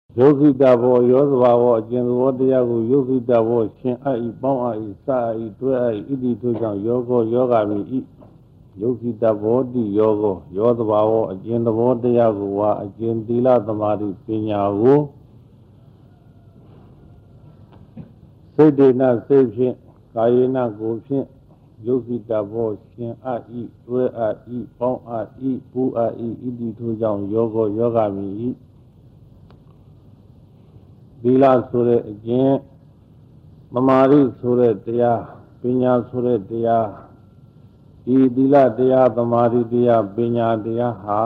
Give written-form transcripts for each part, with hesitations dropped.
ယောဂိတဘောယောသဘာဝအကျဉ်သဘောတရားကိုယောဂိတဘောရှင်အပ်ဤပေါင်းအပ်ဤစအပ်ဤတွဲအပ်ဤဣတိထို့ကြောင့်ယောဂောယောဂမိဤယောဂိတဘောတိယောဂောယောသဘာဝအကျဉ်သဘောတရားကိုဝါအကျဉ်သီလသမာဓိပညာကိုစိတ်ဒေနစိတ်ဖြင့်ကာယေနကိုဖြင့်ယောဂိတဘောရှင်အပ်ဤတွဲအပ်ဤပေါင်းအပ်ဤပူအပ်ဤဣတိထို့ကြောင့်ယောဂောယောဂမိဤသီလဆိုတဲ့အကျင့်မမာရိဆိုတဲ့တရားပညာဆိုတဲ့တရားဒီသီလတရားသမာဓိတရားပညာတရားဟာ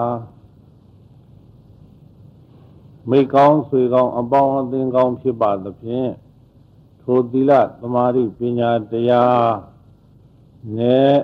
မိကောင်းဆွေကောင်းအပေါင်းအသင်းကောင်းဖြစ်ပါသဖြင့်ထိုသီလသမာဓိပညာတရားနဲ့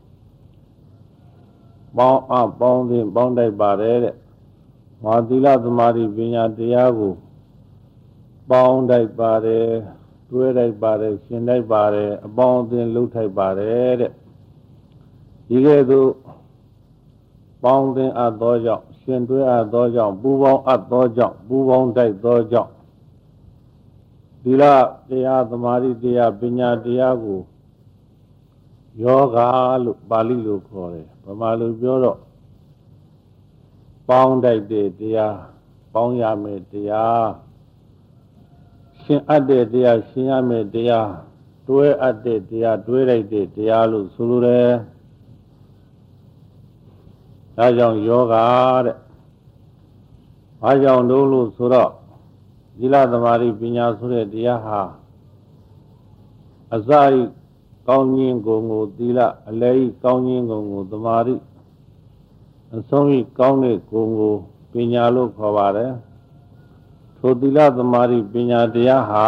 ပေါင်းအပေါင်းသင်းပေါင်းတိုက်ပါတယ်တဲ့။မာသီလသမာဓိပညာတရားကိုပေါင်းတိုက်ပါတယ်တွဲတိုက်ပါတယ်ရှင်တိုက်ပါတယ်အပေါင်းအသင်းလှုပ်ထိုက်ပါတယ်တဲ့ဒီကဲ့သို့ပေါင်းသင်းအပ်သောကြောင့်ရှင်တွဲအပ်သောကြောင့်ပူပေါင်းအပ်သောကြောင့်ပူပေါင်းတိုက်သောကြောင့်သီလတရားသမာဓိတရားပညာတရားကိုယောဂလို့ပါဠိလိုခေါ်တယ်ဗမာလိုပြောတော့ပေါင်းတိုက်တဲ့တရားပေါင်းရမယ်တရားရှင်အပ်တဲ့တရားရှင်ရမယ်တရားတွဲအပ်တဲ့တရားတွဲလိုက်တဲ့တရားလို့ဆိုလိုတယ်ဒါကြောင့်ယောဂတဲ့ဘာကြောင့်လို့ဆိုတော့သီလသမာဓိပညာဆိုတဲ့တရားဟာအစဤကောင်းခြင်းကိုသီလအလယ်ဤကောင်းခြင်းကိုသမာဓိအဆုံးဤကောင်းတဲ့ကိုပညာလို့ခေါ်ပါတယ်ထိုသီလသမာဓိပညာတရားဟာ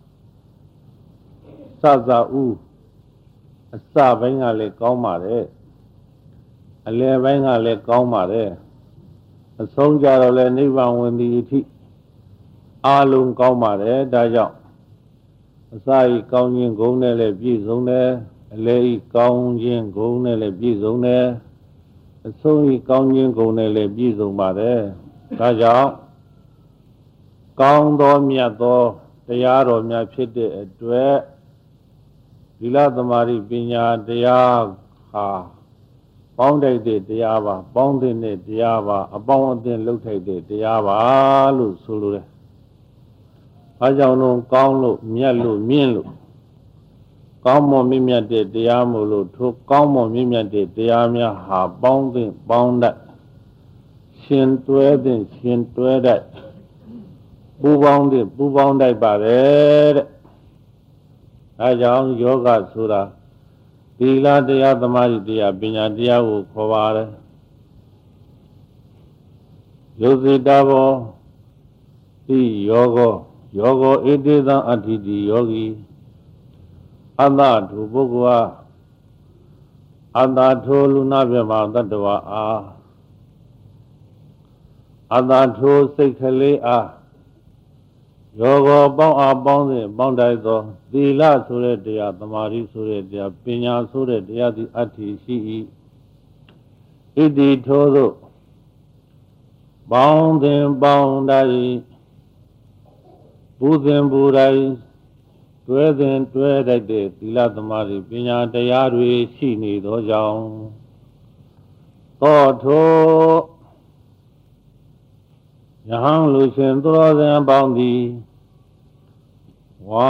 စစဥအစပိုင်းကလည်းကောင်းပါတယ်အလယ်ပိုင်းကလည်းကောင်းပါတယ်အဆုံးကြတော့လည်းနိဗ္ဗာန်ဝင်သည်အထိအာလုံးကောင်းပါတယ်ဒါကြောင့်အစဤကောင်းခြင်းဂုဏ်နဲ့လည်းပြည့်စုံတယ်အလယ်ဤကောင်းခြင်းဂုဏ်နဲ့လည်းပြည့်စုံတယ်အဆုံးဤကောင်းခြင်းဂုဏ်နဲ့လည်းပြည့်စုံပါတယ်ဒါကြောင့်ကောင်းသောမြတ်သောတရားတော်များဖြစ်တဲ့အတွက်သီလသမာဓိပညာတရားဟာပေါင်းတိုက်တဲ့တရားပါပေါင်းတဲ့တရားပါအပေါင်းအသင်းလှုပ်ထိုက်တဲ့တရားပါလို့ဆိုလိုတယ်။ဘာကြောင့်လို့ကောင်းလို့မြတ်လို့မြင့်လို့ကောင်းမွန်မြင့်မြတ်တဲ့တရားမို့လို့ထိုကောင်းမွန်မြင့်မြတ်တဲ့တရားများဟာပေါင်းတဲ့ပေါင်းတတ်ရှင်တွဲတဲ့ရှင်တွဲတတ်ပူပေါင်းတဲ့ပူပေါင်းတိုက်ပါတယ်တဲ့အဲကြောင့်ယောဂဆိုတာသီလတရားသမာဓိတရားပညာတရားကိုခေါ်ပါတယ်ယောဇိတဘောတိယောဂောယောဂောဣတိသံအဋ္ဌိတိယောဂီအတ္တဒုပုဂ္ဂဝါအတ္တထိုလူနာပြမတတ္တဝါအားအတ္တထိုစိတ်ကလေးအားယောဂောပေါင်းအားပေါင်းစဉ်ပေါင်းတိုက်သောသီလဆိုတဲ့တရားသမာဓိဆိုတဲ့တရားပညာဆိုတဲ့တရားသည်အဋ္ဌိရှိ၏ဣတိထိုသို့ပေါင်းစဉ်ပေါင်းတိုက်ပူစဉ်ပူတိုက်တွဲစဉ်တွဲတိုက်တဲ့သီလသမာဓိပညာတရားတွေရှိနေသောကြောင့်သောထိုယဟန်လူရှင်သူတော်စင်ပေါင်းသည်ဝံ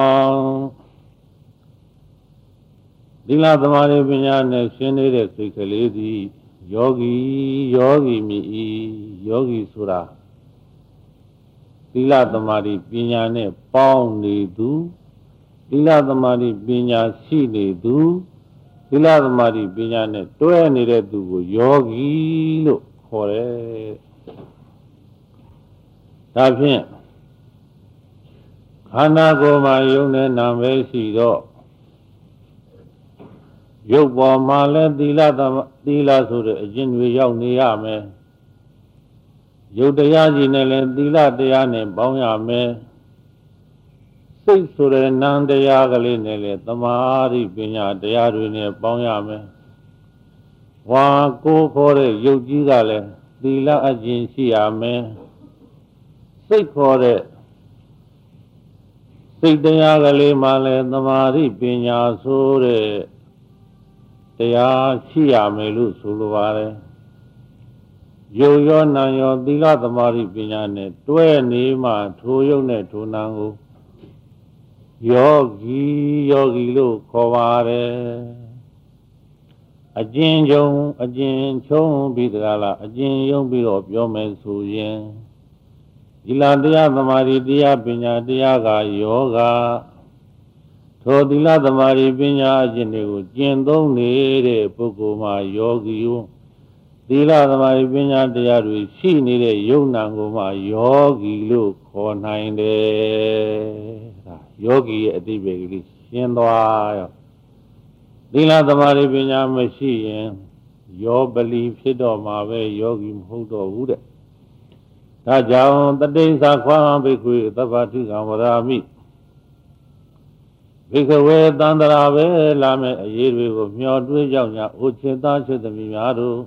သီလသမာဓိပညာနဲ့ရှင်းနေတဲ့စိတ်ကလေးသည်ယောဂီမြည်ဤယောဂီဆိုတာသီလသမာဓိပညာနဲ့ပေါင်းနေသူသီလသမာဓိပညာရှိနေသူသီလသမာဓိပညာနဲ့တွဲနေတဲ့သူကိုယောဂီလို့ခေါ်တယ်ဒါဖြင့်ခန္ဓာကိုယ်မှာယုံတဲ့နာမည်ရှိတော့ရုပ်ပေါ်မှာလည်းသီလဆိုတဲ့အကျင့်တွေရောက်နေရမယ်ရုပ်တရားကြီးနဲ့လည်းသီလတရားနဲ့ပေါင်းရမယ်စိတ်ဆိုတဲ့နာမ်တရားကလေးနဲ့လည်းသမာဓိပညာတရားတွေနဲ့ပေါင်းရမယ်ဝါကိုယ်ခေါ်တဲ့ရုပ်ကြီးကလည်းသီလအကျင့်ရှိရမယ်စိတ်ခေါ်တဲ့စိတ်တရားကလေးမှလည်းသမာဓိပညာဆိုတဲ့တရားရှိရမယ်လို့ဆိုလိုပါတယ်ယုံရောနာရောသီလသမာဓိပညာနဲ့တွဲနေမှထိုယုံနဲ့ထိုနာကိုယောဂီလို့ခေါ်ပါတယ်အကျဉ်းချုံပြီးတကားလားအကျဉ်းယုံပြီးတော့ပြောမယ်ဆိုရင်ဒီလတရားသမာဓိတရားပညာတရားကယောဂထိုသီလသမာဓိပညာအကျင့်တွေကိုကျင့်သုံးနေတဲ့ပုဂ္ဂိုလ်မှာယောဂီယသီလသမာဓိပညာတရားတွေရှိနေတဲ့ယုံနာကိုမှယောဂီလို့ခေါ်နိုင်တယ်ဒါယောဂီရဲ့အတိပ္ပယ်ကလေးရှင်းသွားရောသီလသမာဓိပညာမရှိရင်ယောပလီဖြစ်တော့မှာပဲယောဂီမဟုတ်တော့ဘူးတဲ့ဒါကြောင့်တတိသခွာဘိက္ခွေသဗ္ဗထုကံဝရာမိဘိက္ခဝေသန္တရာပဲလာမဲ့အရေးတွေကိုမျှော်တွေးကြောင့်ညာအိုချစ်သားချစ်သမီးများတို့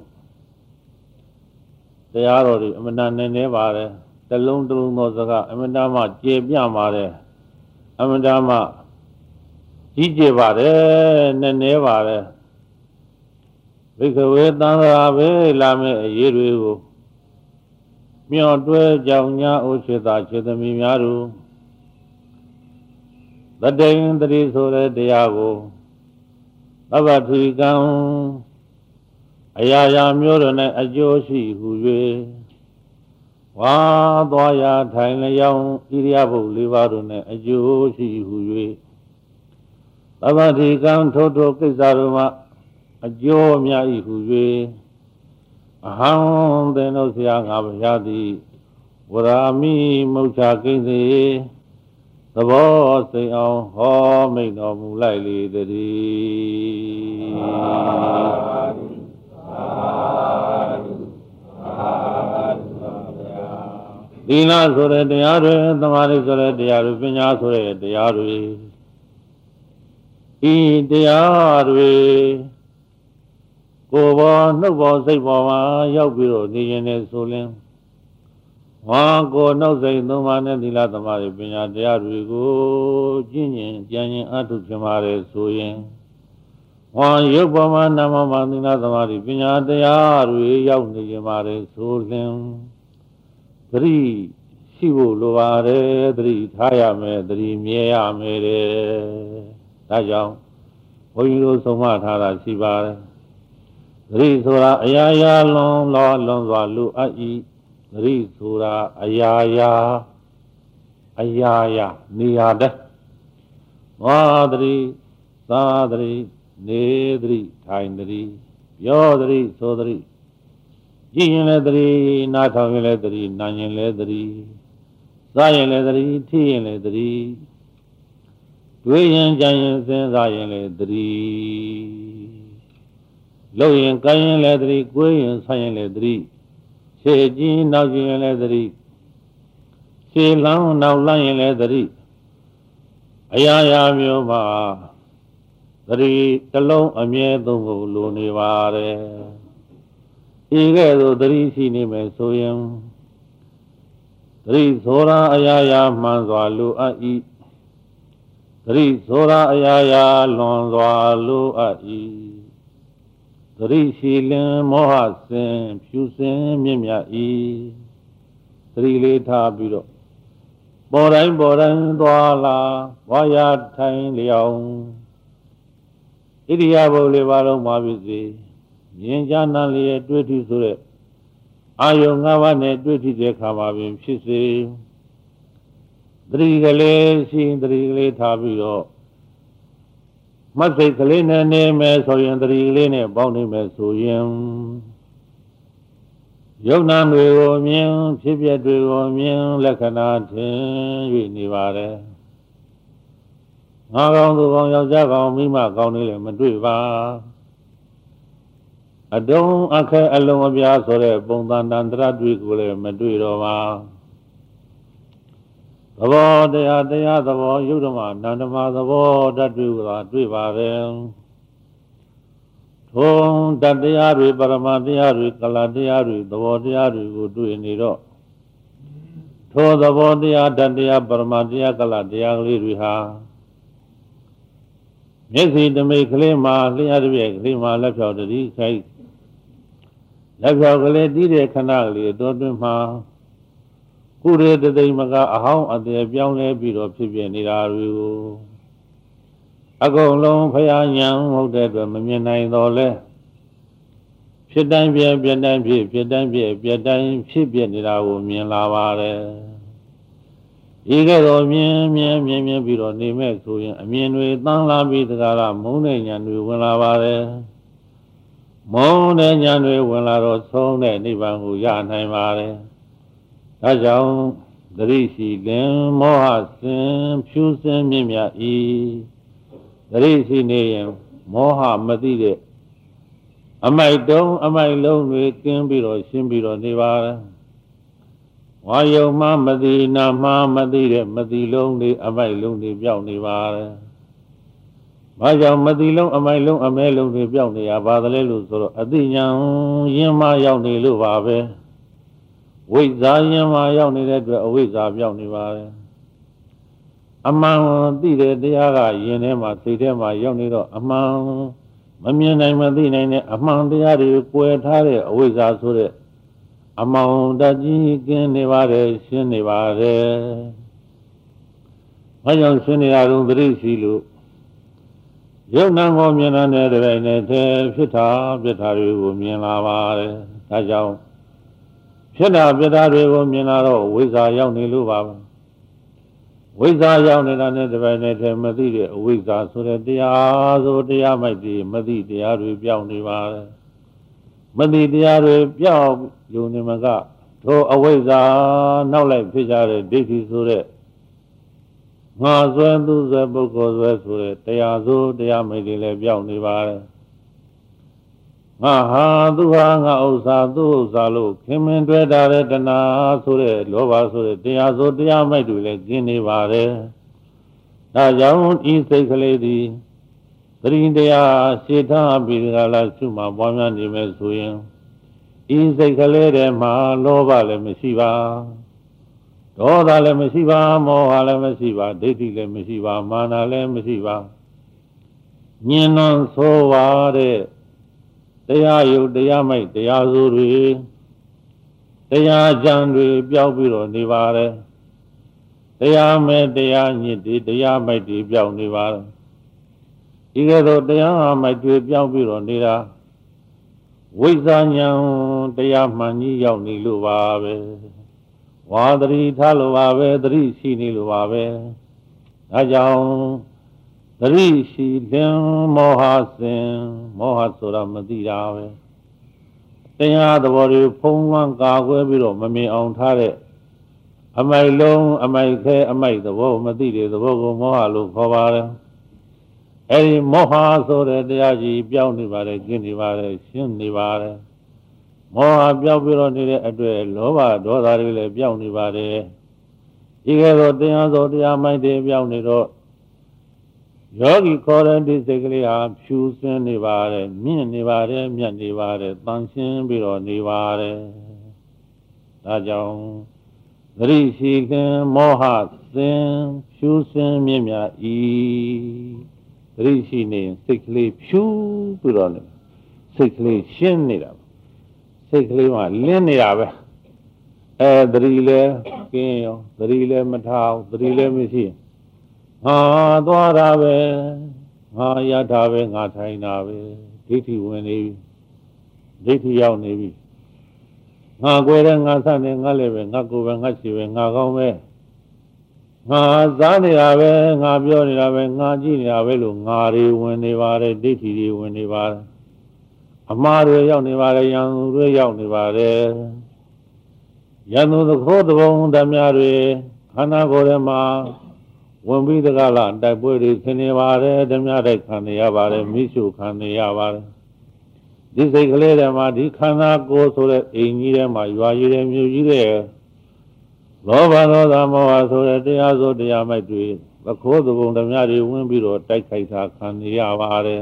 တရားတော်တွေအမှန်တန်နေပါတယ်တလုံးသောစကားအမှန်တန်မှကျေပြပါတယ်အမှန်တန်မှကြီးကျယ်ပါတယ်နေပါတယ်ဘိက္ခဝေသန္တရာပဲလာမဲ့အရေးတွေကိုမျှော်တွေးကြောင့်ညာအိုချစ်သားချစ်သမီးများတို့တတိယတတိဆိုတဲ့တရားကိုသဗ္ဗထုကံအရာရာမျိုးတို့နဲ့အကျိုးရှိဟု၍ဝါသွားရထိုင်လျောင်းဣရိယာပု၄ပါးတို့နဲ့အကျိုးရှိဟု၍သဗ္ဗထုကံထိုကိစ္စတို့မှာအကျိုးအများ၏ဟု၍အဟံသင်တို့ဆရာငါဘုရားသည်ဝရာမိမုတ်ချကိစ္စသဘောစိတ်အောင်ဟောမိန်တော်မူလိုက်လေတည်းသီလဆိုတဲ့တရားတွေသမာဓိဆိုတဲ့တရားတွေပညာဆိုတဲ့တရားတွေဤတရားတွေကိုယ်ပေါ်နှုတ်ပေါ်စိတ်ပေါ်မှာရောက်ပြီးတော့နေရင်လည်းဆိုလင်းဝါကိုနှုတ်စိတ်သုံးပါးနဲ့သီလသမာဓိပညာတရားတွေကိုကျင့်ရင်ကြံရင်အထုဖြစ်ပါတယ်ဆိုရင်ဝါရုပ်ပေါ်မှာနာမမှာသီလသမာဓိပညာတရားတွေရောက်နေကြပါတယ်ဆိုလင်းသတိရှိဖို့လိုပါတယ်သတိထားရမယ်သတိမြဲရမယ်တဲ့ဒါကြောင့်ဘုန်းကြီးတို့ဆုံးမထားတာရှိပါတယ်သတိဆိုတာအရာရာလွန်စွာလူအပ်ဤသတိဆိုတာအရာရာနေရာတဲ့ဝါသတိသာသတိနေသတိထိုင်သတိပြောသတိဆိုသတိကြည့်ရင်လည်းသတိနားထောင်ရင်လည်းသတိနားရင်လည်းသတိစားရင်လည်းသတိထိရင်လည်းသတိတွေးရင်ကြံရင်စဉ်းစားရင်လည်းသတိလှုပ်ရင်ကိုင်းရင်လည်းသတိကိုယ်ရင်ဆိုင်ရင်လည်းသတိရှေ့ကြည့်နောက်ကြည့်ရင်လည်းသတိရှေ့လောင်းနောက်လမ်းရင်လည်းသတိအရာရာမျိုးမှာသတိတစ်လုံးအမြဲသုံးဖို့လိုနေပါတယ်ဤကဲ့သို့သတိရှိနေမယ်ဆိုရင်သတိဆိုတာအရာရာမှန်စွာလိုအပ်၏သတိဆိုတာအရာရာလွန်စွာလိုအပ်၏သတိရှိလင်မောဟစင်ဖြူစင်မြင့်မြတ်၏သတိလေးထားပြီးတော့ပေါ်တိုင်းသွားလာဝါရထိုင်လျောင်းဣရိယာပုလေးပါလုံးမှာဖြစ်စေမြင်ကြနာလျက်တွေ့ထိဆိုတဲ့အာယုံ၅ပါးနဲ့တွေ့ထိတဲ့ခါမှာပင်ဖြစ်စေသတိကလေးရှိသတိကလေးထားပြီးတော့မတ်စိတ်ကလေးနဲ့နေမယ်ဆိုရင်သတိကလေးနဲ့ပေါင်းနေမယ်ဆိုရင်ယုံနာတွေကိုမြင်ဖြစ်ပျက်တွေကိုမြင်လက္ခဏာထင်၍နေပါတယ်ငါကောင်းသူကောင်းယောက်ျားကောင်းမိန်းမကောင်းနေလည်းမတွေ့ပါအတုံးအခက်အလုံးအပြားဆိုတဲ့ပုံသဏ္ဍာန်တရားတွေကိုလည်းမတွေ့တော့ပါသဘောတရားသဘောယုတ်ဓမ္မနန္ဒမသဘောဓာတ်တွေကတွေ့ပါတယ်ထုံဓာတ်တရားတွေပရမတရားတွေကလတရားတွေသဘောတရားတွေကိုတွေ့နေတော့ထုသောသဘောတရားတတရားပရမတရားကလတရားကလေးတွေဟာမျက်စိတမိတ်ကလေးမှာလျှက်တစ်ပြက်ကလေးမှာလက်ဖြောက်တတိခိုက်လက်ဖြောက်ကလေးတီးတဲ့ခဏကလေးတော်တွင်မှာကုရေတသိမ့်မကအဟောင်းအသေးပြောင်းလဲပြီးတော့ဖြစ်ပြနေတာတွေကိုအကုန်လုံးဖယားညာဟုတ်တဲ့အတွက်မမြင်နိုင်တော့လဲဖြစ်တိုင်းပြတိုင်းဖြစ်တိုင်းပြတိုင်းဖြစ်ပြနေတာကိုမြင်လာပါတယ်ဒီကဲ့သို့မြင်ပြီးတော့နေမဲ့ဆိုရင်အမြင်တွေတန်းလာပြီးတကားလားမုန်းတဲ့ညာတွေဝင်လာပါတယ်မုန်းတဲ့ညာတွေဝင်လာတော့ဆုံးတဲ့နိဗ္ဗာန်ကိုရနိုင်ပါတယ်ဒါကြောင့်သတိရှိလင်မောဟစင်ဖြူစင်မြင့်မြတ်ဤသတိရှိနေရင်မောဟမသိတဲ့အမိုက်တုံးအမိုက်လုံးတွေကင်းပြီးတော့ရှင်းပြီးတော့နေပါတယ်ဝါယုံမှမသိနာမှမသိတဲ့မသိလုံးတွေအမိုက်လုံးတွေပြောင်းနေပါတယ်ဘာကြောင့်မသိလုံးအမိုက်လုံးအမဲလုံးတွေပြောင်းနေရပါသလဲလို့ဆိုတော့အသိဉာဏ်ရင်းမှရောက်နေလို့ပါပဲဝိဇ္ဇာရင်းမှရောက်နေတဲ့အတွက်အဝိဇ္ဇာပြောင်းနေပါတယ်အမှန်သိတဲ့တရားကယင်ထဲမှာစိတ်ထဲမှာရောက်နေတော့အမှန်မမြင်နိုင်မသိနိုင်တဲ့အမှန်တရားတွေကွယ်ထားတဲ့အဝိဇ္ဇာဆိုတဲ့အမောင်တကြီးကင်းနေပါတယ်ရှင်းနေပါတယ်။ဘာကြောင့်ရှင်းနေရတော့သတိရှိလို့ယုံနာကိုမြင်တဲ့တပိုင်းနဲ့ဖြစ်တာပြတာတွေကိုမြင်လာပါတယ်။ဒါကြောင့်ဖြစ်တာပြတာတွေကိုမြင်လာတော့ဝိဇ္ဇာရောက်နေလို့ပါပဲ။ဝိဇ္ဇာရောက်နေတာနဲ့တပိုင်းနဲ့မသိတဲ့အဝိဇ္ဇာဆိုတဲ့တရားဆိုတရားမိုက်ပြီးမသိတရားတွေပြောင်းနေပါတယ်။မသိတရားတွေပြောင်းယုံနေမှာကထိုအဝိဇ္ဇာနောက်လိုက်ဖြစ်ကြတဲ့ဒိဋ္ဌိဆိုတဲ့ငါဆွဲသူဆွဲပုဂ္ဂိုလ်ဆွဲဆိုတဲ့တရားဆိုတရားမိတ်တွေလည်းပြောင်းနေပါတယ်ငါဟာသူဟာငါဥစ္စာသူဥစ္စာလို့ခင်မင်တွေ့တာတဲ့တဏှာဆိုတဲ့လောဘဆိုတဲ့တရားဆိုတရားမိတ်တွေလည်းကျင်းနေပါတယ်ဒါကြောင့်ဤစိတ်ကလေးသည်သတိတရားရှေ့ထားပြီးကြလားရှုမှပွားများနေမယ်ဆိုရင်ဤစိတ်ကလေးထဲမှာလောဘလည်းမရှိပါဒေါသလည်းမရှိပါမောဟလည်းမရှိပါဒိဋ္ဌိလည်းမရှိပါမာနလည်းမရှိပါညင်နှံဆိုပါတဲ့တရားယုတ်တရားမိုက်တရားစိုးတွေတရားကြံတွေပြောက်ပြီးတော့နေပါတယ်တရားမဲ့တရားညစ်တွေတရားမိုက်တွေပြောက်နေပါတယ်ဒီကဲ့သို့တရားမိုက်တွေပြောက်ပြီးတော့နေတာဝိဇ္ဇာဉာဏ်တရားမှန်ကြီးရောက်နေလို့ပါပဲဝါသတိထားလို့ပါပဲသတိရှိနေလို့ပါပဲဒါကြောင့်သတိရှိလင်မောဟစင်မောဟဆိုတာမသိတာပဲတရားသဘောတွေဖုံးလွှမ်းကာကွယ်ပြီးတော့မမြင်အောင်ထားတဲ့အမိုက်လုံးအမိုက်ခဲအမိုက်သဘောမသိတဲ့သဘောကိုမောဟလို့ခေါ်ပါတယ်အဲဒီမောဟဆိုတဲ့တရားကြီးပြောင်းနေပါတယ်ကျင်းနေပါတယ်ရှင်းနေပါတယ်မောဟပြောင်းပြီးတော့နေတဲ့အတွက်လောဘဒေါသတွေလည်းပြောင်းနေပါတယ်ဒီကဲတော့တရားသောတရားမိုက်တွေပြောင်းနေတော့ယောဂီခေါ်တဲ့ဒီစိတ်ကလေးဟာဖြူစင်းနေပါတယ်မြင့်နေပါတယ်မြတ်နေပါတယ်တန်ရှင်းပြီးတော့နေပါတယ်ဒါကြောင့်သတိရှိခင်မောဟစင်ဖြူစင်းမြင့်မြတ်ဤသတိရှိနေစိတ်ကလေးဖြူပြီးတော့နေစိတ်ကလေးရှင်းနေတာစိတ်ကလေးမှလင်းနေတာပဲသတိလည်းကင်းရောသတိလည်းမထားသတိလည်းမရှိငါသွားတာပဲငါရတာပဲငါထိုင်တာပဲဒိဋ္ဌိဝင်နေပြီဒိဋ္ဌိရောက်နေပြီငါကိုယ်တဲ့ငါဆန့်နေငါလည်းပဲငါကိုယ်ပဲငါရှိပဲငါကောင်းပဲငါစားနေတာပဲငါပြောနေတာပဲငါကြည့်နေတာပဲလို့ငါတွေဝင်နေပါတယ်ဒိဋ္ဌိတွေဝင်နေပါတယ်အမှားတွေရောက်နေပါတယ်ယံသူတွေရောက်နေပါတယ်ယံသူသခိုးသဘုံဓမြတွေခန္ဓာကိုယ်ထဲမှာဝင်ပြီးတကလားတိုက်ပွဲတွေဆင်နေပါတယ်ဓမြတိုက်ခံနေရပါတယ်မိရှုခံနေရပါတယ်ဒီစိတ်ကလေးထဲမှာဒီခန္ဓာကိုယ်ဆိုတဲ့အိမ်ကြီးထဲမှာရွာကြီးတဲ့မြို့ကြီးတဲ့လောဘဒေါသမောဟဆိုတဲ့တရားဆိုတရားမိုက်တွေသခိုးသဘုံဓမြတွေဝင်ပြီးတော့တိုက်ခိုက်တာခံနေရပါတယ်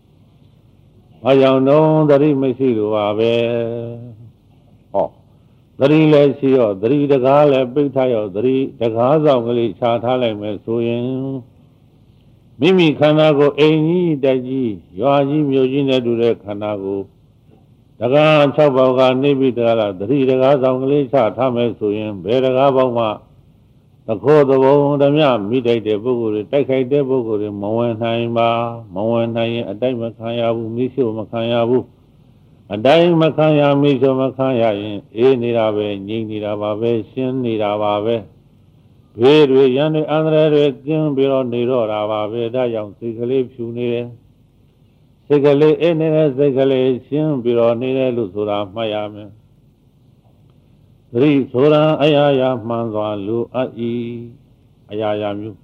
ဘာကြောင့်တော့သတိမရှိလို့ပါပဲဟောသတိလည်းရှိရောသတိတကားလည်းပိတ်ထားရောသတိတကားဆောင်ကလေးခြားထားလိုက်မယ်ဆိုရင်မိမိခန္ဓာကိုယ်အိမ်ကြီးတိုက်ကြီးရွာကြီးမြို့ကြီးနဲ့တူတဲ့ခန္ဓာကိုယ်တကား6ပေါက်ကနေပြီးတကားလားသတိတကားဆောင်ကလေးခြားထားမယ်ဆိုရင်ဘယ်တကားပေါက်မှသခိုးသဘုံဓမြမိတိုက်တဲ့ပုဂ္ဂိုလ်တွေတိုက်ခိုက်တဲ့ပုဂ္ဂိုလ်တွေမဝင်နိုင်ပါမဝင်နိုင်ရင်အတိုက်မခံရဘူးမိရှုမခံရဘူးအတိုင်းမခံရမိဆိုမခံရရင်အေးနေတာပဲငြိမ်နေတာပါပဲရှင်းနေတာပါပဲဘေးတွေရန်တွေအန္တရာယ်တွေကင်းပြီးတော့နေတော့တာပါပဲဒါကြောင့်စိတ်ကလေးဖြူနေတယ်စိတ်ကလေးအေးနေတဲ့စိတ်ကလေးရှင်းပြီးတော့နေတယ်လို့ဆိုတာမှတ်ရမယ်သတိဆိုတာအရာရာမှန်စွာလူအပ်ဤအရာရာမျိုး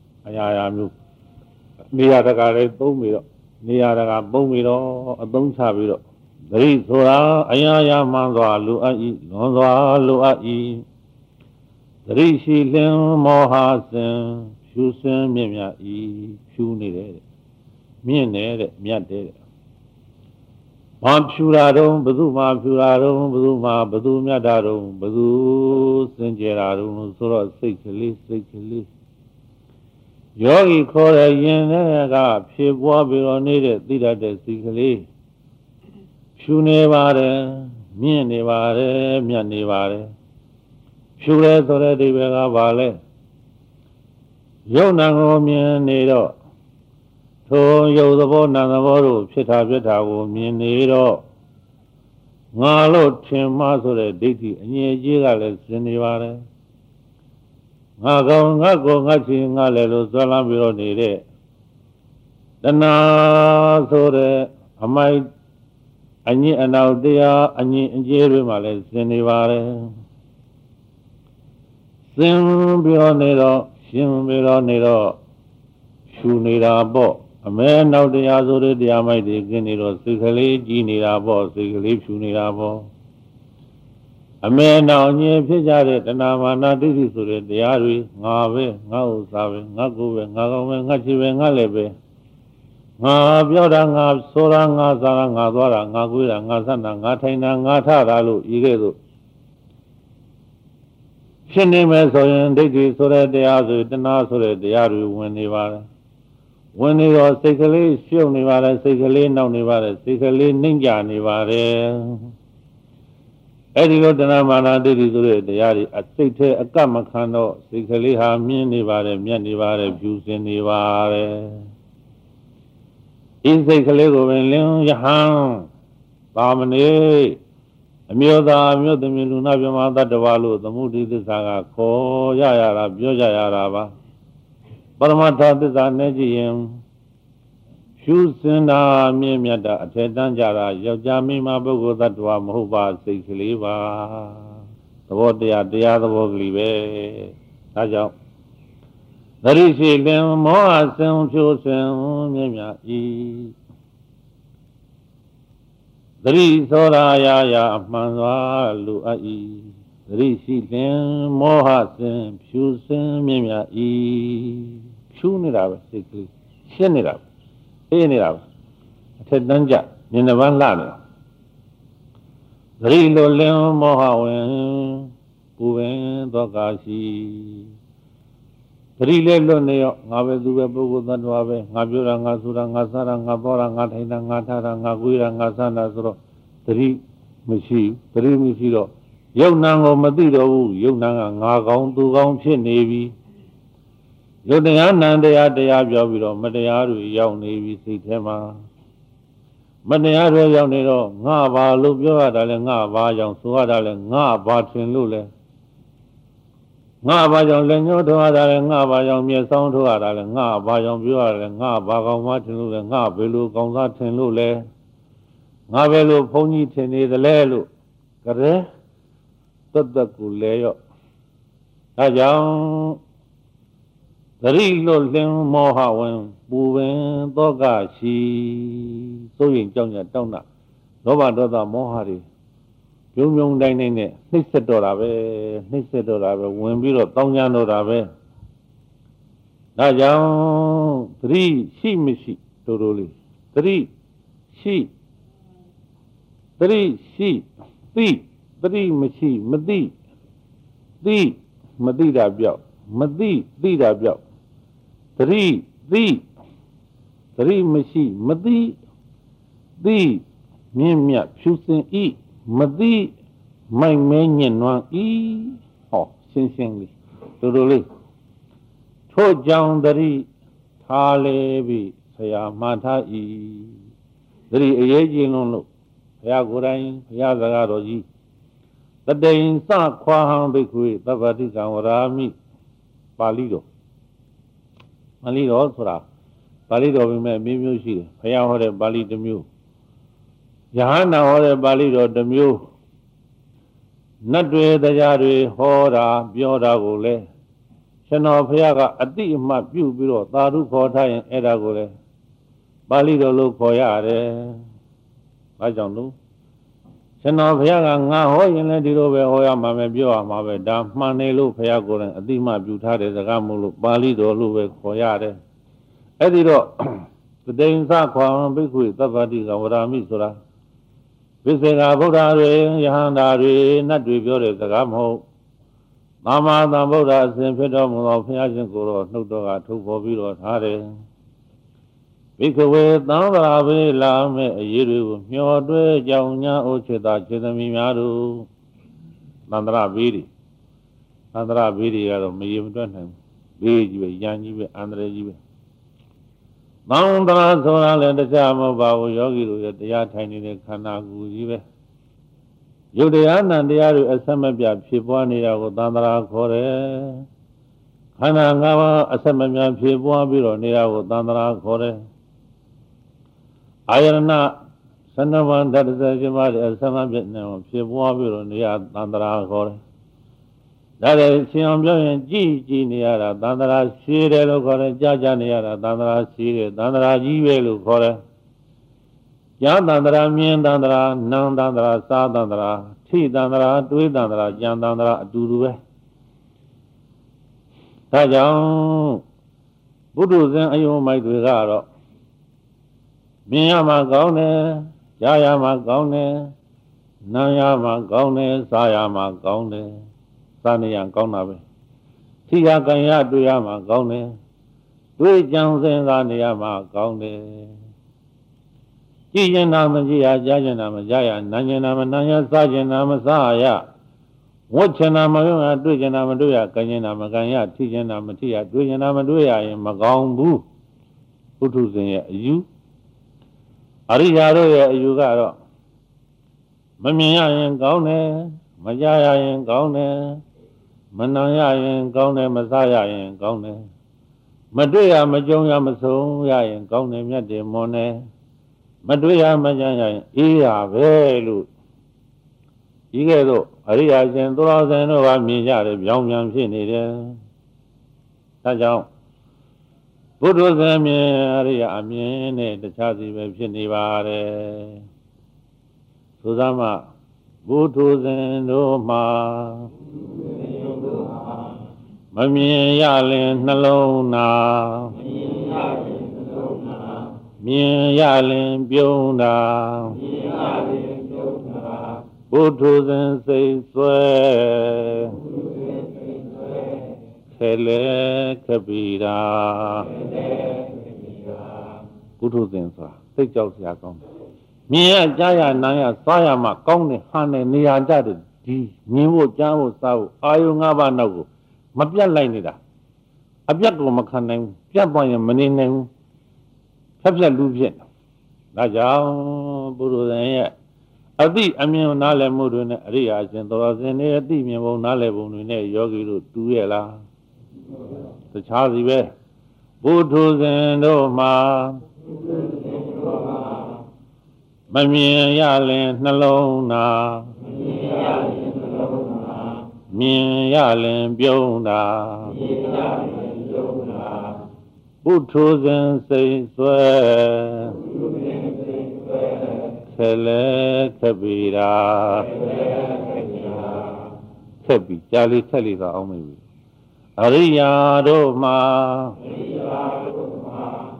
နေရာတကာလေးသုံးပြီးတော့နေရာတကာပုံပြီးတော့အသုံးချပြီးတော့သတိဆိုတာအရာရာမှန်စွာလူအပ်ဤလွန်စွာလူအပ်ဤသတိရှိလင်မောဟစင်ဖြူစင်မြင့်မြတ်ဤဖြူနေတယ်မြင့်နေတဲ့မြတ်တဲ့ဘာဖြူတာတော့ဘသူမှဖြူတာတော့ဘသူမှဘသူမြတ်တာတော့ဘသူစင်ကြယ်တာတော့ဆိုတော့စိတ်ကလေးယောဂီခေါ်တဲ့ယင်တဲ့ကဖြေပွားပြီးတော့နေတဲ့သိတတ်တဲ့စိတ်ကလေးဖြူနေပါတယ်မြင့်နေပါတယ်မြတ်နေပါတယ်ဖြူရဲဆိုတဲ့ဒီဘက်ကဘာလဲယုံနာကိုမြင်နေတော့ထိုယုတ်သဘောနာသဘောတို့ဖြစ်တာကိုမြင်နေတော့ငါလို့ထင်မှဆိုတဲ့ဒိဋ္ဌိအငြင်းကြီးကလည်းစင်နေပါတယ်ငါကောင်ငါကိုငါချင်ငါလည်းလို့ဇွဲလမ်းပြီးတော့နေတဲ့တဏှာဆိုတဲ့အမိုက်အငြင်းအနောက်တရားအငြင်းအကျေးတွေမှလည်းစင်နေပါတယ်စင်ပြီးတော့နေတော့ရှင်းပြီးတော့နေတော့ဖြူနေတာပေါ့အမဲနောက်တရားဆိုတဲ့တရားမိုက်တွေกินနေတော့စိတ်ကလေးကြီးနေတာပေါ့စိတ်ကလေးဖြူနေတာပေါ့အမဲနောက်ညင်ဖြစ်ကြတဲ့တဏမာနာဒိဋ္ဌိဆိုတဲ့တရားတွေငါပဲငါဥစ္စာပဲငါကိုယ်ပဲငါကောင်းပဲငါချစ်ပဲငါလည်းပဲငါပြောတာငါဆိုတာငါစားတာငါသွားတာငါကိုယ်တာငါဆန္ဒငါထိုင်တာငါထတာလို့ဤကဲ့သို့ဖြစ်နေမယ်ဆိုရင်ဒိဋ္ဌိဆိုတဲ့တရားဆိုတဏှာဆိုတဲ့တရားတွေဝင်နေပါတယ်ဝင်နေတော့စိတ်ကလေးရှုပ်နေပါတယ်စိတ်ကလေးနောက်နေပါတယ်စိတ်ကလေးနှိမ့်ကြနေပါတယ်အဲ့ဒီလိုတဏှာမာနဒိဋ္ဌိဆိုတဲ့တရားတွေအစိတ်ထဲအကပ်မခံတော့စိတ်ကလေးဟာမြင်နေပါတယ်မြတ်နေပါတယ်ဖြူစင်နေပါတယ်ဤစိတ်ကလေးကိုပင်လင်းယဟန်ပါမနေအမျိုးသားအမျိုးသမီးလူနာပြမသတ္တဝါလို့သမုဒိသစ္စာကခေါ်ရတာပြောကြရတာပါပရမတ္ထသစ္စာနဲ့ကြည့်ရင်ဖြူစင်တာမြင့်မြတ်တာအထက်တန်းကြတာယောက်ျားမိန်းမပုဂ္ဂိုလ်သတ္တဝါမဟုတ်ပါစိတ်ကလေးပါသဘောတရားသဘောကလေးပဲဒါကြောင့်သတိရှိလင်မောဟစင်ဖြူစင်မြင့်မြတ်ဤသတိသောရာယာအမှန်စွာလူအပ်ဤသတိရှိလင်မောဟစင်ဖြူစင်မြင့်မြတ်ဤဖြူနေတာပဲစိတ်ကလေးရှင်းနေတာပဲအေးနေတာပဲအထက်တန်းကြမြင်နှပန်းလှနေတာသတိလိုလင်မောဟဝင်ပူပင်သောကာရှိသတိလေးလွတ်နေရောငါပဲသူပဲပုဂ္ဂိုလ်သတ္တဝါပဲငါပြောတာငါဆိုတာငါစားတာငါပေါ်တာငါထိုင်တာငါထားတာငါကိုယ်တာငါဆန်းတာဆိုတော့သတိမရှိတော့ယုံနာကိုမသိတော့ဘူးယုံနာကငါကောင်းသူကောင်းဖြစ်နေပြီယုတ်တရားနံတရားပြောပြီးတော့မတရားတွေရောက်နေပြီစိတ်ထဲမှာမတရားတွေရောက်နေတော့ငါဘာလို့ပြောရတာလဲငါဘာကြောင့်ဆိုရတာလဲငါဘာထင်လို့လဲငါဘာကြောင့်လက်ညှိုးထိုးရတာလဲငါဘာကြောင့်မျက်စောင်းထိုးရတာလဲငါဘာကြောင့်ပြောရတာလဲငါဘာကောင်းမှထင်လို့လဲငါဘယ်လိုကောင်းစားထင်လို့လဲငါဘယ်လိုဘုန်းကြီးထင်နေသလဲလို့ကြတဲ့သက်ကိုလဲရော့ဒါကြောင့်သတိလွတ်လင်းမောဟဝင်ပူပင်သောကရှိစိုးရင်ကြောင့်ကြတောင်းတာလောဘဒေါသမောဟတွေပြုံတိုင်းနဲ့နှိမ့်ဆက်တော့တာပဲဝင်ပြီးတော့တောင်းကြတော့တာပဲဒါကြောင့်သတိရှိမရှိတို့တို့လေးသတိရှိသိ three machi, madi, the madida byo, madi, dida byo, three machi, madi, the mimia, choosing e, madi, my minion one e, oh, sincerely, to the lake. To John the re, Talebi, Saya Mata e, the aging on look, Yagurai, Yazagaroji. The day in Sa Quaham Bikui, the Vatican or Army, Palido. Malido also, Palido we met Mimushi, Payahore Bali the Mew. Yahana or Balido the Mew. Not with the Yari, Hora, Bioda Gole. Shano Piaga, a deep map, you below, Taru Kota and Edagole. Balido look for Yare. I don't know. Shano Piaga, Nahoy and let it over Hoya Mame Bioa, Mave, Dam, Manelu, Piago, and a deep map, you had the Gamulu, Balido, Luve, Koyare. Edido, the day in Sakwa, Bikui, Tavati, Gaurami Sura. Visega Buddha, Yahanda, not revealed the Gamho. Mama, the Buddha, Saint Peter, of Piajan Guru, no dog, two for Viro, Hare. Because now that I will love me a year, your day, Jaunya, Ocheta, Chedamimaru, Nandra Vidi, out of me, Dunham, Viji, Yanji, Andre. Now that I saw the Jam of our Yogi at the Yatani Kanagu. Julian and the other assembly of Pipani of Dandra Kore. Hananga assembly of Pipani near Dandra Kore. Ayana, Sanaman that is a Jimari assembly of Pipani near Dandra Kore. That is Siam G. near Dandra Sire Kore, Jaja near Dandra Sire, Dandra Jive Kore. Yan Dandra, Mien Dandra, Nan Dandra, Sa Dandra, Ti Dandra, Dui Dandra, Jan Dandra, Duru. Tajang Buddha then Ayo my Dugaro Miyama Gaune, Jayama Gaune, Nayama Gaune, Sayama Gaune, Saniyan Gaunabe, Tia Ganya Duyama Gaune, Dui Jansen Zaniyama Gaune. Jijanama Jia, Jajanama Jaya, Nanyanama Nanya, Sajanama Saya, Watchanama, Dujanama Duya, Kanyanama Ganya, Tijanama Tia, Dujanama Duya, in Magambu, Putusin, you Ariyaro, you got Mamia in Gaune, Majaya in Gaune, Manaya in Gaune, Masaya in Gaune, Maduya, Majoya Masoya in Gaune, Yadimone. Maduya Majaya, Ia Velu Igedo, Aria Zendola Zenova Mija, Young Yam Fini. Tajao Buddha Zemi, Aria Amine, the Chazi Vipinivare Suzama, Buddha Zendoma Mami Yalin Nalona. Mien Yalin Biona Buddhas and say swear Kele Kabira Buddhas and Sa, take Josia Gong. Mia Jaya Naya Sayama Gong, Hane Nia Jadi, Niwo Jawo Sao, Ayungaba Nago, Mapia Lainida, Abiago Makanang, Piaboy Manin. Captain Lupian. Najao Buddha, a deep Amin Nale Mudun, Rias and Doras and a demon will Nale Bun, Yogi to Duela. The Charlie Bear. Buddhas and Oma Mami Yalin Nalona Mien Yalin Biona. Buddhas and say swear Kele Kabira Kabi, Jali Kalida Omi Ariya Roma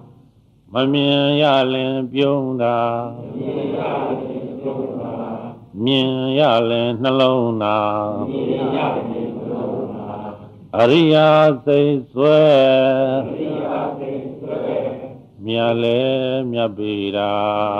Mami Yalin Biona မြင်ရလဲနှလုံးနာအရိယာစိတ်ဆွဲမြတ်လဲမြတ်ပေတာ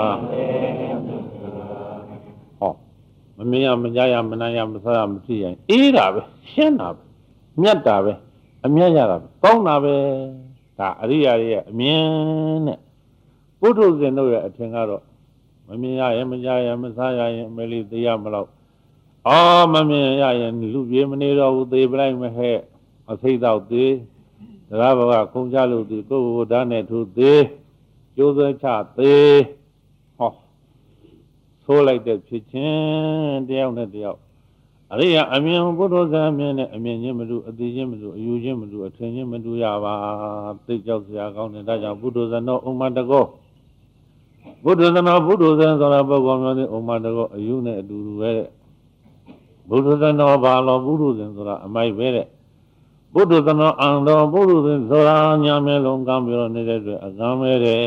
ဟောမမြင်ရမကြားရမနာရမစားရမသိရအေးတာပဲရှင်းတာပဲမြတ်တာပဲအမြတ်ရတာပဲကောင်းတာပဲဒါအရိယာရဲ့အမြင်နဲ့ပုထုဇဉ်တို့ရဲ့အထင်ကတော့မမြင်ရရင်မကြားရမစားရရင်အမေလေးသိရမလို့မမြင်ရရင်လူပြေမနေတော့ဘူးသေပလိုက်မဟဲ့အသိတော့သေးတရားဘဝခုံချလို့ဒီကိုယ်ကိုဓာတ်နဲ့ထူသေးကျိုးစွဲချသေးဟောဆိုးလိုက်တဲ့ဖြစ်ချင်းတယောက်နဲ့တယောက်အရိယာအမြင်ပုထုဇဉ်အမြင်နဲ့အမြင်ချင်းမတူအသိချင်းမတူအယူချင်းမတူအထင်ချင်းမတူရပါသိကြောက်စရာကောင်းတယ်ဒါကြောင့်ပုထုဇဉ်တော်ဥမ္မာတကောပုထုဇဉ်တော်ပုထုဇဉ်ဆိုတာပုဂ္ဂိုလ်မျိုးနဲ့ဥမ္မာတကောအယူနဲ့အတူတူပဲတဲ့ပုထုဇဉ်တော်ဘာလို့ပုထုဇဉ်ဆိုတာအမိုက်ပဲတဲ့ပုထုဇဉ်တော်အံတော်ပုထုဇဉ်ဆိုတာညာမဲလုံးကမ်းပြီးတော့နေတဲ့အတွက်အကမ်းပဲတဲ့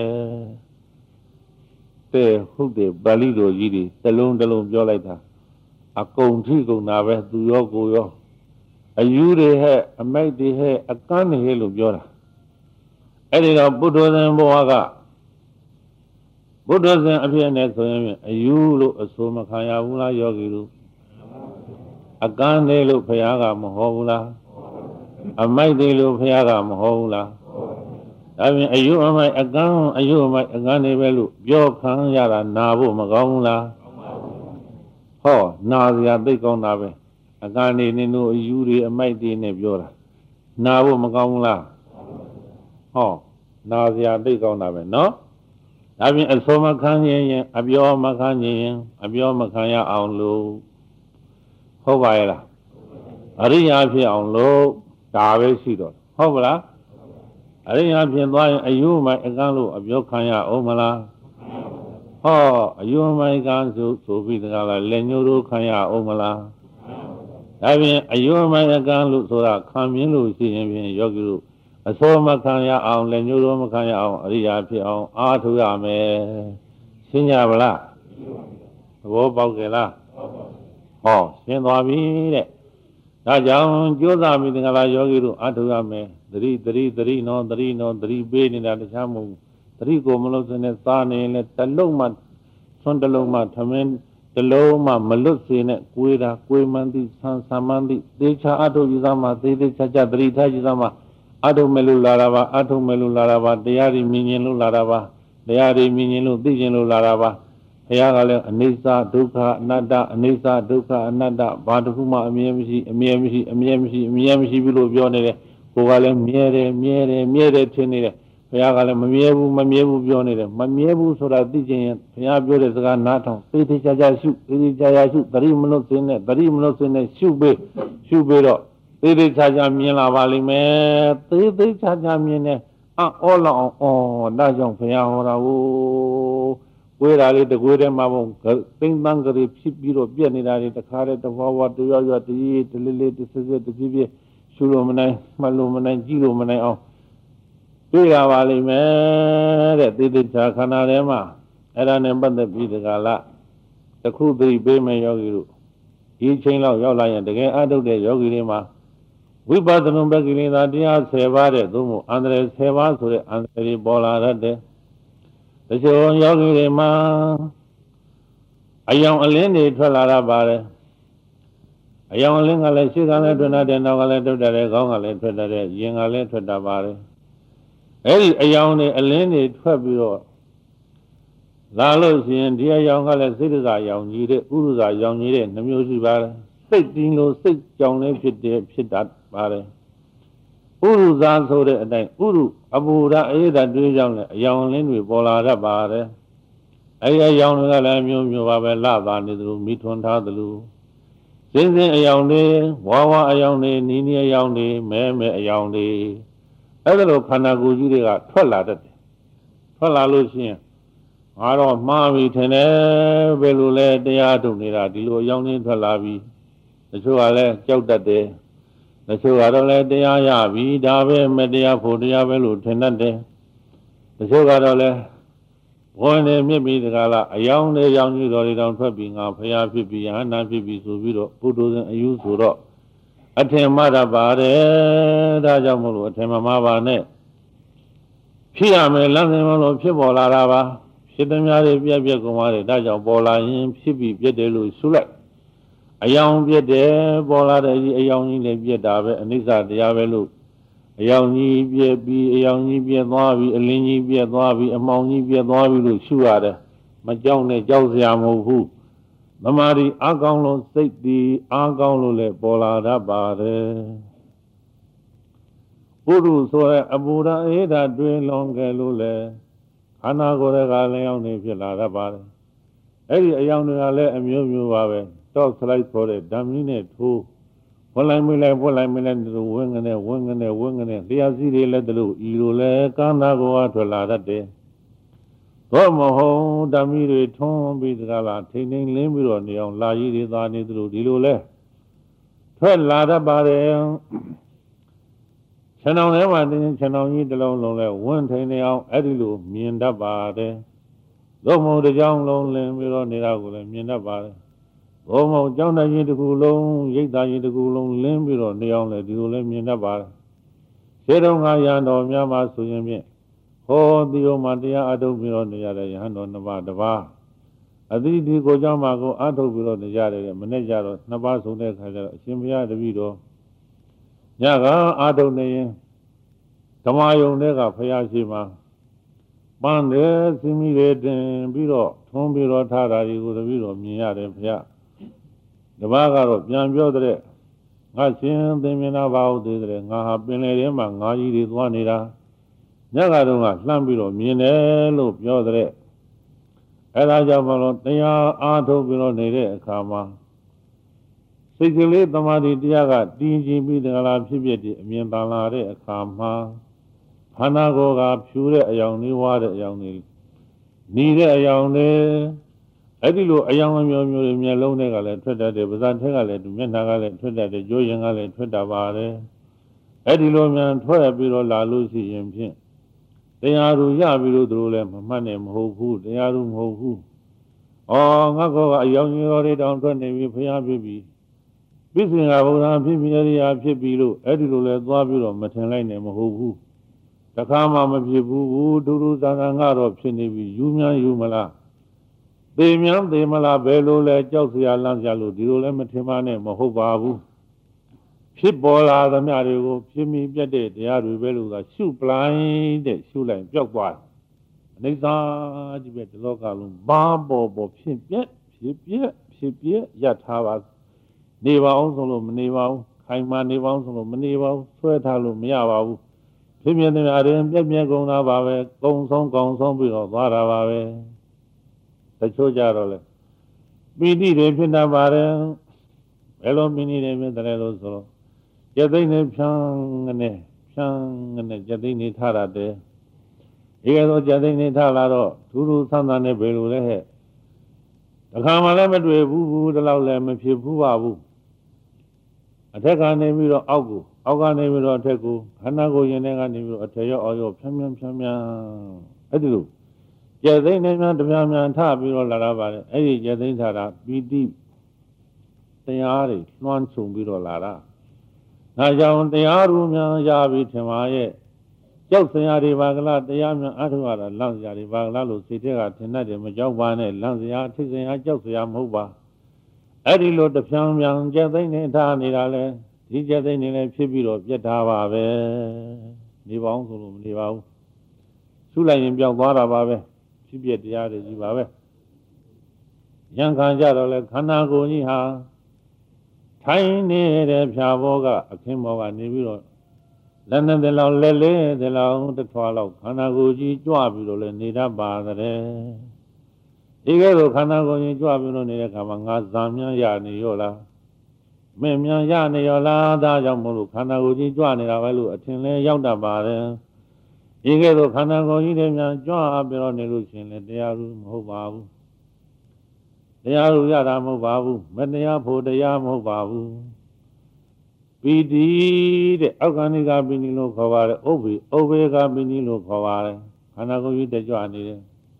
ဟုတ်တယ်ပါဠိတော်ကြီးတွေတစ်လုံးတစ်လုံးပြောလိုက်တာအကုန်ထိကုန်တာပဲသူရောကိုရောအယူတွေဟဲ့အမိုက်တွေဟဲ့အကမ်းတွေဟဲ့လို့ပြောတာအဲ့ဒီတော့ပုထုဇဉ်ဘဝကပုထုဇဉ်အဖြစ်နဲ့ဆိုရင်အယူလို့အဆိုမခံရဘူးလားယောဂီတို့အကမ်းတွေလို့ဘုရားကမဟောဘူးလားအမိုက်တွေလို့ဘုရားကမဟောဘူးလားဒါပြင်အယူအမိုက်အကမ်းအယူအမိုက်အကမ်းတွေပဲလို့ပြောခံရတာနာဖို့မကောင်းဘူးလားဟောနာစရာသိကောင်းတာပဲအကမ်းတွေနင်တို့အယူတွေအမိုက်တွေနဲ့ပြောတာနာဖို့မကောင်းဘူးလားဟောနာစရာသိကောင်းတာပဲနော်ဒါပြင်အစောမခံရင်အပြောမခံရင်အပြောမခံရအောင်လို့ဟုတ်ပါရဲ့လားအရိယာဖြစ်အောင်လို့ဒါပဲရှိတော့ဟုတ်ပါလားအရိယာဖြစ်သွားရင်အယူမိုက်အကန့်လို့အပြောခံရအောင်မလားဟောအယူမိုက်ကန်းဆိုပြီးတကားလားလက်ညှိုးတို့ခံရအောင်မလားဒါပြင်အယူမိုက်အကန့်လို့ဆိုတာခံမြင်လို့ရှိရင်ဖြင့်ယောဂီတို့အစောမခံရအောင်လက်ညှိုးတို့မခံရအောင်အရိယာဖြစ်အောင်အားထုတ်ရမယ်ရှင်းကြပါလားသဘောပေါက်ကြလားဟောရှင်းသွားပြီတဲ့ဒါကြောင့်ကြိုးစားပြီးသင်္ကလာယောဂီတို့အားထုတ်ရမယ်သတိနော်သတိပေးနေတာတခြားမဟုတ်သတိကိုမလို့စနဲ့စားနေရင်လည်းတလုံးမှသွန်းတလုံးမှထမင်းတလုံးမှမလွတ်စေနဲ့ကိုယ်တာကိုယ်မှန်သိဆန်မှန်သိသေချာအားထုတ်ယူသားမှသေချာသတိထားယူသားမှအားထုတ်မယ်လို့လာတာပါအားထုတ်မယ်လို့လာတာပါတရားတွေမြင်ရင်လို့လာတာပါတရားတွေမြင်ရင်လို့သိရင်လို့လာတာပါဘုရားကလည်းအနိစ္စဒုက္ခအနတ္တအနိစ္စဒုက္ခအနတ္တဘာတစ်ခုမှအမြဲမရှိဘူးလို့ပြောနေတယ်ကိုယ်ကလည်းမြဲတယ်ထင်နေတယ်ဘုရားကလည်းမမြဲဘူးပြောနေတယ်မမြဲဘူးဆိုတာသိခြင်းရင်ဘုရားပြောတဲ့စကားနားထောင်သေချာရှုသတိမလွတ်စေနဲ့ရှုပေးတော့သေချာမြင်လာပါလိမ့်မယ်သေချာမြင်နေအော်လောက်အောင်ဒါကြောင့်ဘုရားဟောတာဝေးတာလေးတကွေးထဲမှာဘုံသိမ့်တန်းကလေးဖြစ်ပြီးတော့ပြက်နေတာတွေတခါတည်းတဘဝတရွရွတည်းတလေးတစစ်တဖြည်းရှုလို့မနိုင်မှတ်လို့မနိုင်ကြည့်လို့မနိုင်အောင်တွေ့ရပါလိမ့်မယ်တဲ့သေချာခန္ဓာထဲမှာအဲ့ဒါနဲ့ပတ်သက်ပြီးတကလားတခုသတိပေးမယ်ယောဂီတို့ဒီချိန်လောက်ရောက်လာရင်တကယ်အထုတ်တဲ့ယောဂီတွေမှာဝိပဿနာပက္ခိလိသာတရား10ပါးတဲ့သို့မဟုတ်အန္တရာယ်10ပါးဆိုတဲ့အန္တရာယ်တွေပေါ်လာတတ်တယ်တချို့ယောဂီတွေမှာအယောင်အလင်းတွေထွက်လာတတ်ပါတယ်အယောင်အလင်းကလည်းရှေ့ကလည်းထွက်တတ်တယ်နောက်ကလည်းထွက်တတ်တယ်ခေါင်းကလည်းထွက်တတ်တယ်ရင်ကလည်းထွက်တတ်ပါတယ်အဲ့ဒီအယောင်တွေအလင်းတွေထွက်ပြီးတော့လာလို့ရှိရင်ဒီအယောင်ကလည်းစိတ်ဒဇာယောင်ကြီးတဲ့ဥရဇာယောင်ကြီးတဲ့နှမျိုးရှိပါတယ်စိတ်တင်းလို့စိတ်ကြောင်လေးဖြစ်တတ်ပါတယ်ဥရဇာဆိုတဲ့အတိုင်းဥရုအပူဓာအေးဓာတွေးကြောင်းလည်းအယောင်လင်းတွေပေါ်လာတတ်ပါတယ်အဲဒီအယောင်တွေကလည်းမျိုးပါပဲလှပါနေသလိုမိထွန်းထားသလိုစင်းအယောင်တွေဝါအယောင်တွေနီးအယောင်တွေမဲအယောင်တွေအဲ့ဒါလိုခန္ဓာကိုယ်ကြီးတွေကထွက်လာတတ်တယ်ထွက်လာလို့ရှိရင်ငါတော့မှားပြီထင်တယ်ဘယ်လိုလဲတရားထုတ်နေတာဒီလိုအယောင်တွေထွက်လာပြီတချို့ကလည်းကြောက်တတ်တယ်တချို့ကတော့လည်းတရားရပြီဒါပဲမတရားဖို့တရားပဲလို့ထင်တတ်တယ်တချို့ကတော့လည်းဘောနေမြစ်ပြီးတကားလားအယောင်နဲ့ရောင်ကြီးတော်တွေတောင်ထွက်ပြီးငါဖရာဖြစ်ပြီးယဟနာဖြစ်ပြီးဆိုပြီးတော့ပုထုဇဉ်အယူဆိုတော့အထင်မှားတတ်ပါတယ်ဒါကြောင့်မို့လို့အထင်မှားပါနဲ့ဖြစ်ရမယ်လမ်းစဉ်မလို့ဖြစ်ပေါ်လာတာပါဖြစ်သမျှတွေပြက်ပြက်ကုန်ပါတယ်ဒါကြောင့်ပေါ်လာရင်ဖြစ်ပြီးပြက်တယ်လို့ဆိုလိုက်အယောင်ပြက်တယ်ပေါ်လာတဲ့ဒီအယောင်ကြီးလည်းပြက်တာပဲအနိစ္စတရားပဲလို့အယောင်ကြီးပြက်ပြီးအယောင်ကြီးပြက်သွားပြီးအလင်းကြီးပြက်သွားပြီးအမောင်ကြီးပြက်သွားပြီးလို့ရှုရတယ်မကြောက်နဲ့ကြောက်စရာမဟုတ်ဘူးသမာဓိအားကောင်းလို့စိတ်ဒီအားကောင်းလို့လည်းပေါ်လာတတ်ပါတယ်ပုရုဆိုတဲ့အပူဓာအေးဓာတွင်လွန်ကြလို့လည်းခန္ဓာကိုယ်ကလည်းရောက်နေဖြစ်လာတတ်ပါတယ်အဲ့ဒီအယောင်တွေကလည်းအမျိုးမျိုးပါပဲတော့စလိုက်ဆိုတဲ့ဓာမီနဲ့ထိုးဖွင့်လိုက်မိလိုက်ဒီဝင်းကနေလျှာစီးတွေလည်းဒီလိုဤလိုလဲကန္နာကိုထွက်လာတတ်တယ်တော့မဟုတ်ဓာမီတွေထွန်းပြီးတကားလားထိန်ထိန်လင်းပြီးတော့နေအောင်လာကြီးတွေသာနေသလိုဒီလိုလဲထွက်လာတတ်ပါတယ်ခြံအောင်ထဲမှာတင်းခြံအောင်ကြီးတစ်လုံးလုံးလဲဝန်းထိန်နေအောင်အဲ့ဒီလိုမြင်တတ်ပါတယ်တော့မဟုတ်တစ်ကြောင်လုံးလင်းပြီးတော့နေတာကိုလည်းမြင်တတ်ပါတယ်ဘုံမောကျောင်းသားကြီးတစ်ခုလုံးရိတ်သားကြီးတစ်ခုလုံးလင်းပြီးတော့နေအောင်လဲဒီလိုလဲမြင်တတ်ပါတယ်ခြေတော်ငါရံတော်များမှာဆိုရင်ဖြင့်ဟောဒီလိုမှတရားအထုတ်ပြီးတော့နေရတဲ့ရဟန်းတော်နှစ်ပါးတစ်ပါးအသီးဒီကိုเจ้าမှာကိုအထုတ်ပြီးတော့နေရတယ်မနေ့ကျတော့နှစ်ပါးဆုံးတဲ့ခါကျတော့အရှင်ဘုရားတပည့်တော်ညကအထုတ်နေရင်ဓမ္မယုံတွေကဘုရားရှိမှာပန်းတယ်စင်းမိတွေတင်ပြီးတော့ထုံးပြီးတော့ထားတာတွေကိုတပည့်တော်မြင်ရတယ်ဘုရားတပါးကတော့ပြန်ပြောတဲ့ငါရှင်သင်္မြင်နာဘာဟုတ်သေးတယ်ငါဟာပင်လေထဲမှာငါးကြီးတွေသွားနေတာညကတော့လှမ်းပြီးတော့မြင်တယ်လို့ပြောတဲ့အဲဒါကြောင့်မလို့တရားအားထုတ်ပြီးတော့နေတဲ့အခါမှာစိတ်ကလေးသမာဓိတရားကတည်ကြည်ပြီးတကလားဖြစ်ဖြစ်ဒီအမြင်တန်လာတဲ့အခါမှာခန္ဓာကိုယ်ကဖြူတဲ့အယောင်လေးဝါတဲ့အယောင်လေးနီးတဲ့အယောင်လေးအဲ့ဒီလိုအယောင်အမျိုးမျိုးတွေမျက်လုံးတွေကလည်းထွက်တတ်တယ်ပါးစပ်ထက်ကလည်းမျက်နှာကလည်းထွက်တတ်တယ်ကြိုးရင်ကလည်းထွက်တတ်ပါတယ်အဲ့ဒီလိုမြန်ထွက်ပြီးတော့လာလို့ရှိရင်ဖြင့်တရားသူရပြီးလို့သူတို့လည်းမမှတ်နဲ့မဟုတ်ဘူးတရားသူမဟုတ်ဘူး။အော်ငါကအယောင်ကြီးတော်တွေတောင်ထွက်နေပြီဖျားဖြစ်ပြီ။ပြစ္ဆေကဗုဒ္ဓဖြစ်ပြီအရိယာဖြစ်ပြီလို့အဲ့ဒီလိုလဲသွားပြီးတော့မထင်လိုက်နဲ့မဟုတ်ဘူး။တခါမှမဖြစ်ဘူးဒုဒုသာသာငါတော့ဖြစ်နေပြီယူမြန်းယူမလား။သေမြန်းသေမလားဘယ်လိုလဲကြောက်စရာလန့်စရာလို့ဒီလိုလဲမထင်ပါနဲ့မဟုတ်ပါဘူး။ဖြစ်ပေါ်လာသမျှတွေကိုဖြစ်မိပြတ်တဲ့တရားတွေပဲလို့ကရှုပလိုက်တဲ့ရှုလိုက်ပျောက်သွားတယ်အနိစ္စကြီးပဲဒီလောကလုံးဘာပေါ်ဖြစ်ပြက်ရထားပါနေပါအောင်ဆိုလို့မနေပါဘူးခိုင်မာနေပါအောင်ဆိုလို့မနေပါဘူးဆွဲထားလို့မရပါဘူးဖြစ်ပြတဲ့အားရင်ပြက်ကုန်တာပါပဲကုံဆုံးကောင်းဆုံးပြီးတော့သွားတာပါပဲတချို့ကြတော့လေပီတိတွေဖြစ်နေပါတယ်ဘယ်လိုပီတိတွေဖြစ်တယ်လို့ဆိုတော့ကျက်သိန်းနဲ့ဖြန်းကနေကျက်သိန်းနေထားရတယ်ဒီကတော့ကျက်သိန်းနေထားလာတော့ထူးထူးဆန်းဆန်းနဲ့ဘယ်လိုလဲဟဲ့တခါမှလည်းမတွေ့ဘူးဒီလောက်လည်းမဖြစ်ဘူးပါဘူးအထက်ကနေပြီးတော့အောက်ကနေပြီးတော့အထက်ကိုခန္ဓာကိုယ်ရင်ထဲကနေပြီးတော့အထက်ရောအောက်ရောဖြန်းအဲ့ဒီလိုကျက်သိန်းနဲ့များတပြားများထပြီးတော့လာတာပါတယ်အဲ့ဒီကျက်သိန်းထားတာပီတိတရားတွေလွှမ်းခြုံပြီးတော့လာတာဒါကြောင့်တရားရူများရပြီထင်ပါရဲ့ကြောက်စရာတွေပါကလားတရားများအထုရတာလန့်စရာတွေပါကလားလို့စိတ်ထဲကထင်တတ်တယ်မကြောက်ပါနဲ့လန့်စရာထိတ်စရာကြောက်စရာမဟုတ်ပါအဲ့ဒီလိုတဖြန်းဖြန်းကျက်သိမ့်နေထားနေတာလဲဒီကျက်သိမ့်နေလဲဖြစ်ပြီးတော့ပြတ်ထားပါပဲနေပါအောင်ဆိုလို့မနေပါဘူးရှုလိုက်ရင်ပြောက်သွားတာပါပဲဖြစ်ပြတရားတွေကြီးပါပဲရံခံကြတော့လဲခန္ဓာကိုယ်ကြီးဟာထိုင်နေတဲ့ဖြာဘောကအခင်းဘောကနေပြီးတော့လက်နဲ့တလောင်လက်လေးတလောင်တစ်ထွားလောက်ခန္ဓာကိုယ်ကြီးကြွပြီးတော့လည်းနေတတ်ပါတယ်ဒီကဲတော့ခန္ဓာကိုယ်ကြီးကြွပြီးတော့နေတဲ့အခါမှာငါဇာမြန်းရနေရောလားမင်းမြန်းရနေရောလားဒါကြောင့်မို့လို့ခန္ဓာကိုယ်ကြီးကြွနေတာပဲလို့အထင်လဲရောက်တတ်ပါတယ်ဒီကဲတော့ခန္ဓာကိုယ်ကြီးတွေများကြွပြီးတော့နေလို့ရှိရင်လည်းတရားรู้မဟုတ်ပါဘူးတရားรู้ရတာမဟုတ်ပါဘူးမတရားဖို့တရားမဟုတ်ပါဘူးပီတိတဲ့အောက်ခန္ဓိကပီတိလို့ခေါ်ပါတယ်ဥပ္ပေကပီတိလို့ခေါ်ပါတယ်ခန္ဓာကိုယ်ကြီးတကြွနေတယ်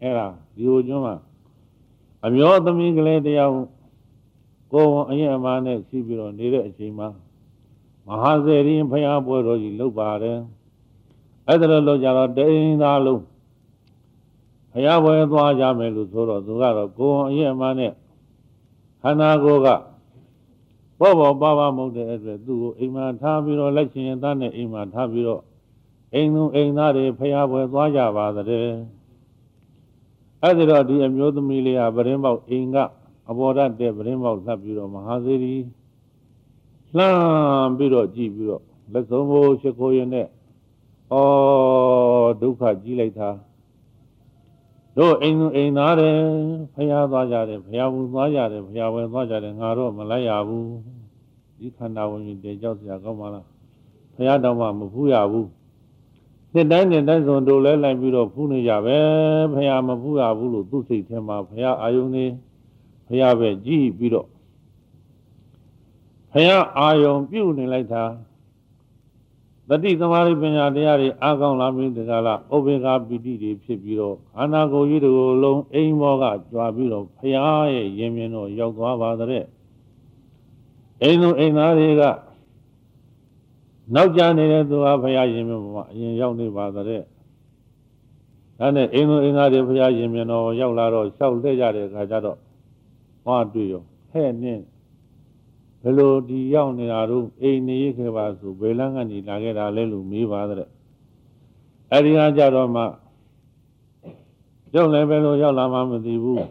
အဲ့ဒါဒီလိုကျွန်းမှာအမျိုးသမီးကလေးတယောက်ကိုယ်ဝန်အရင်အမှနဲ့ရှိပြီးတော့နေတဲ့အချိန်မှာမဟာစေရီဘုရားပွဲတော်ကြီးလုပ်ပါတယ်အဲ့ဒါလို့ကြတော့တိန်သားလုံးဘုရားပွဲသွားကြမယ်လို့ဆိုတော့သူကတော့ကိုယ်ဝန်အရင်အမှနဲ့ခန္ဓာကိုယ်ကဘောပါမဟုတ်တဲ့အတွက်သူ့ကိုအိမ်မှာထားပြီးတော့လက်ရှင်သားနဲ့အိမ်မှာထားပြီးတော့အိမ်သူအိမ်သားတွေဘုရားပွဲသွားကြပါတဲ့အဲ့ဒီတော့ဒီအမျိုးသမီးလေးကပရင်းပေါက်အိမ်ကအဘောဓာတ်တဲ့ပရင်းပေါက်လှပ်ပြီးတော့မဟာစေရီလှမ်းပြီးတော့ကြည့်ပြီးတော့လက်စုံကိုရှိခိုးရင်းနဲ့ဩဒုက္ခကြီးလိုက်တာတို့အိမ်သူအိမ်သားတယ်ဘုရားသွားကြတယ်ဘုရားဘူးသွားကြတယ်ဘုရားဝယ်သွားကြတယ်ငါတော့မလိုက်ရဘူးဒီခန္ဓာဝင်ကြီးတေကြောက်စရာကောင်းပါလားဘုရားတော်မှမဖူးရဘူးနှစ်တိုင်းဆိုတို့လဲလိုက်ပြီးတော့ဖူးနေကြပဲဘုရားမဖူးရဘူးလို့သူ့စိတ်ထဲမှာဘုရားအာယုန်နေဘုရားပဲကြည့်ပြီးတော့ဘုရားအာယုန်ပြုနေလိုက်တာတတိသမารိပညာတရားတွေအားကောင်းလာပြီးတကလားဥပေက္ခပီတိတွေဖြစ်ပြီးတော့ခန္ဓာကိုယ်ကြီးတို့လုံးအိမ်ဘောကကြွားပြီးတော့ဘုရားရဲ့ရင်မြင်တော့ရောက်သွားပါတဲ့အိမ်သူအိမ်သားတွေကနောက်ကျနေတဲ့သူဟာဘုရားရင်မြင်မှာအရင်ရောက်နေပါတဲ့ဒါနဲ့အိမ်သူအိမ်သားတွေဘုရားရင်မြင်တော့ရောက်လာတော့လျှောက်လှည့်ကြတဲ့အခါကျတော့ဟောတွေ့ရောဟဲ့နင်းဘယ်လိုဒီရောက်နေတာတို့အိမ်နေခဲ့ပါဆိုဘယ်လမ်းကနေလာခဲ့တာလဲလို့မေးပါတဲ့အဲ့ဒီကကြတော့မှရောက်လည်းဘယ်လိုရောက်လာမှမသိဘူး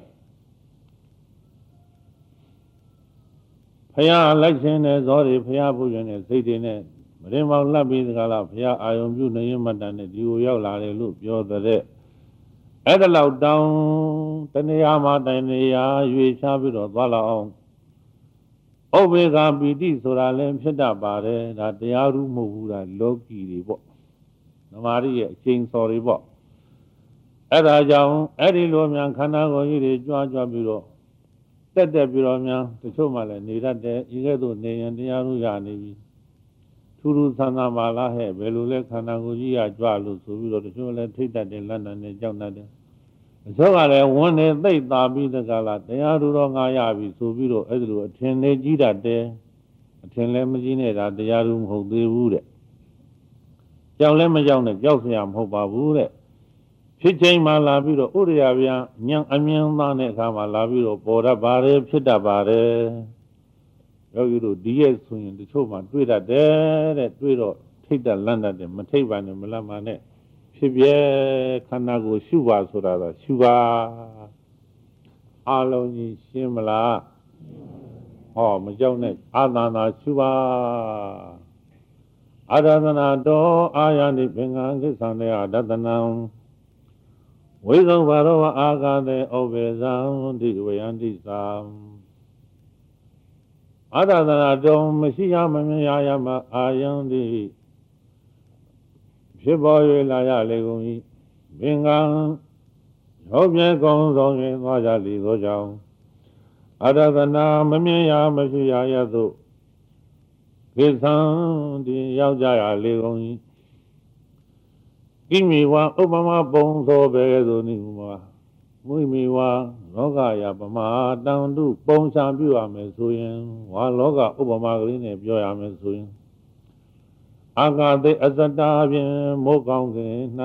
ဖះလိုက်ခြင်းနဲ့ဇောတွေဖះပူရင်နဲ့စိတ်တွေနဲ့မရင်မောင်လှပ်ပြီးတကလားဖះအာယုံပြုနေရမတန်နဲ့ဒီကိုရောက်လာတယ်လို့ပြောတဲ့အဲ့ဒါလောက်တောင်းတဏှာမှာတဏှာရွေချပြီးတော့သွားလာအောင်ဥပေက္ခပီတိဆိုတာလည်းဖြစ်တတ်ပါတယ်ဒါတရားရူးမဟုတ်ဘူးဒါလောကီတွေပေါ့ဓမ္မရီရဲ့အချိန်စော်တွေပေါ့အဲ့ဒါကြောင့်အဲ့ဒီလိုများခန္ဓာကိုယ်ကြီးတွေကြွားပြီးတော့တက်ပြီးတော့များတချို့မှလည်းနေတတ်တယ်ဤကဲ့သို့နေရင်တရားရူးရနေပြီထူးထူးဆန်းဆန်းပါလားဟဲ့ဘယ်လိုလဲခန္ဓာကိုယ်ကြီးကကြွလို့ဆိုပြီးတော့တချို့လည်းထိတ်တတ်တယ်လန့်တတ်တယ်ကြောက်တတ်တယ်အစောကလည်းဝန်းနေသိပ်သာပြီးတကလားတရားရူတော့ငါရပြီဆိုပြီးတော့အဲ့ဒီလိုအထင်လေးကြီးတတ်တယ်အထင်လည်းမကြီးနဲ့ဒါတရားရူမဟုတ်သေးဘူးတဲ့ကြောက်လည်းမကြောက်နဲ့ကြောက်စရာမဟုတ်ပါဘူးတဲ့ဖြစ်ချိန်မှလာပြီးတော့ဥရိယာဗျာညံအမြင်သားတဲ့အခါမှာလာပြီးတော့ပေါ်တတ်ပါတယ်ဖြစ်တတ်ပါတယ်ယောဂီတို့ဒီရဲ့ဆိုရင်တချို့မှတွေ့တတ်တယ်တဲ့တွေ့တော့ထိတ်တတ်လန့်တတ်တယ်မထိတ်ပါနဲ့မလန့်ပါနဲ့ဖြစ်ပြဲခန္ဓာကိုရှုပါဆိုတာတော့ရှုပါအလုံးကြီးရှင်းမလားဟောမကြောက်နဲ့အာသနာရှုပါအာရသနာတော်အာယနိပင်္ဂကိသံတေဒတနံဝိဇောဘာရောအာဂတေဩဘေဇံတိဝေယန္တိသံအာရသနာတော်မရှိရမမြင်ရမအာယံတိဖြစ်ပေါ်၍လာရလေကုန်၏ဘင်္ဂံရောပြဲကောင်းဆောင်၍သွားကြလေသောကြောင့်အာရသနာမမြင်ရမရှိရရသို့ကိသံဒီရောက်ကြရလေကုန်၏ကိမိဝါဥပမာပုံသောပဲသို့နိမမွိမိဝါလောကယပမာတံတုပုံစံပြုရမယ်ဆိုရင်ဝါလောကဥပမာကလေးနဲ့ပြောရမယ်ဆိုရင်အာဂတိအစတာဖြင့်မိုးကောင်းခင်၌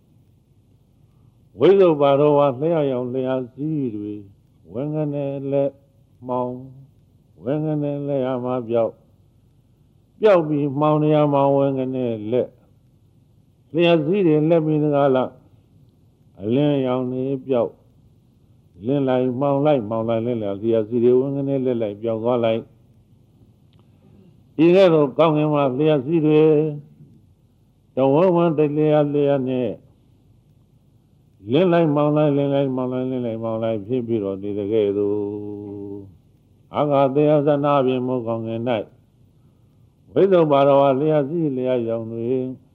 ဝိဇုပါတော်ဝါလျှောက်ရောက်လျှာစည်းတွေဝငနဲ့လက်မှောင်ဝငနဲ့လက်ရမှာပြောက်ပြီးမှောင်နေရမှာဝငနဲ့လက်လျှာစည်းတွေလက်ပြီးတကားလားအလင်းရောင်နေပြောက်လင်းလိုက်မှောင်လိုက်လင်းလိုက်လျှာစည်းတွေဝငနဲ့လက်လိုက်ပြောက်သွားလိုက်ဒီကဲ့သို့ကောင်းငင်မှာလျှာစီးတွေတဝဝတလျာနဲ့လင်းလိုက်မောင်းလိုက်ဖြစ်ပြီးတော့ဒီတကဲ့သို့အာဃာတေယသနာဖြင့်မို့ကောင်းငင်၌ဝိဇ္ဇုပါတော်လျှာစီးလျှာရောင်တွေ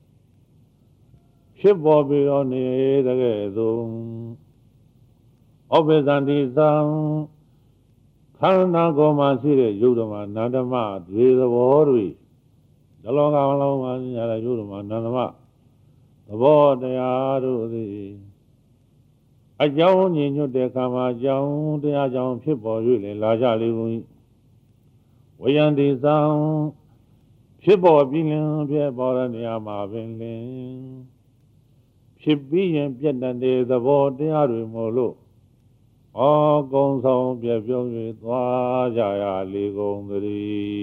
ဖြစ်ပေါ်ပြီးတော့နေတကဲ့သို့ဩဘေဇန္တိသံခန္ဓာကိုယ်မှာရှိတဲ့ယုတ်ဓမ္မနန္ဓမ္မတွေသဘောတွေဇလောကလုံးမှာရှိတဲ့ယုတ်ဓမ္မနန္ဓမ္မသဘောတရားတို့သည်အကြောင်းညီညွတ်တဲ့ခါမှာအကြောင်းတရားကြောင့်ဖြစ်ပေါ်၍လည်းလာကြလေကုန်၏ဝယံတိသံဖြစ်ပေါ်ပြီးလင်ဖြစ်ပေါ်တဲ့နေရာမှာပင်လင်ဖြစ်ပြီးရင်ပြတ်တဲ့သဘောတရားတွေမို့လို့ကုံဆောင်ပြပြုံး၍သွားကြရလေကုန်သတ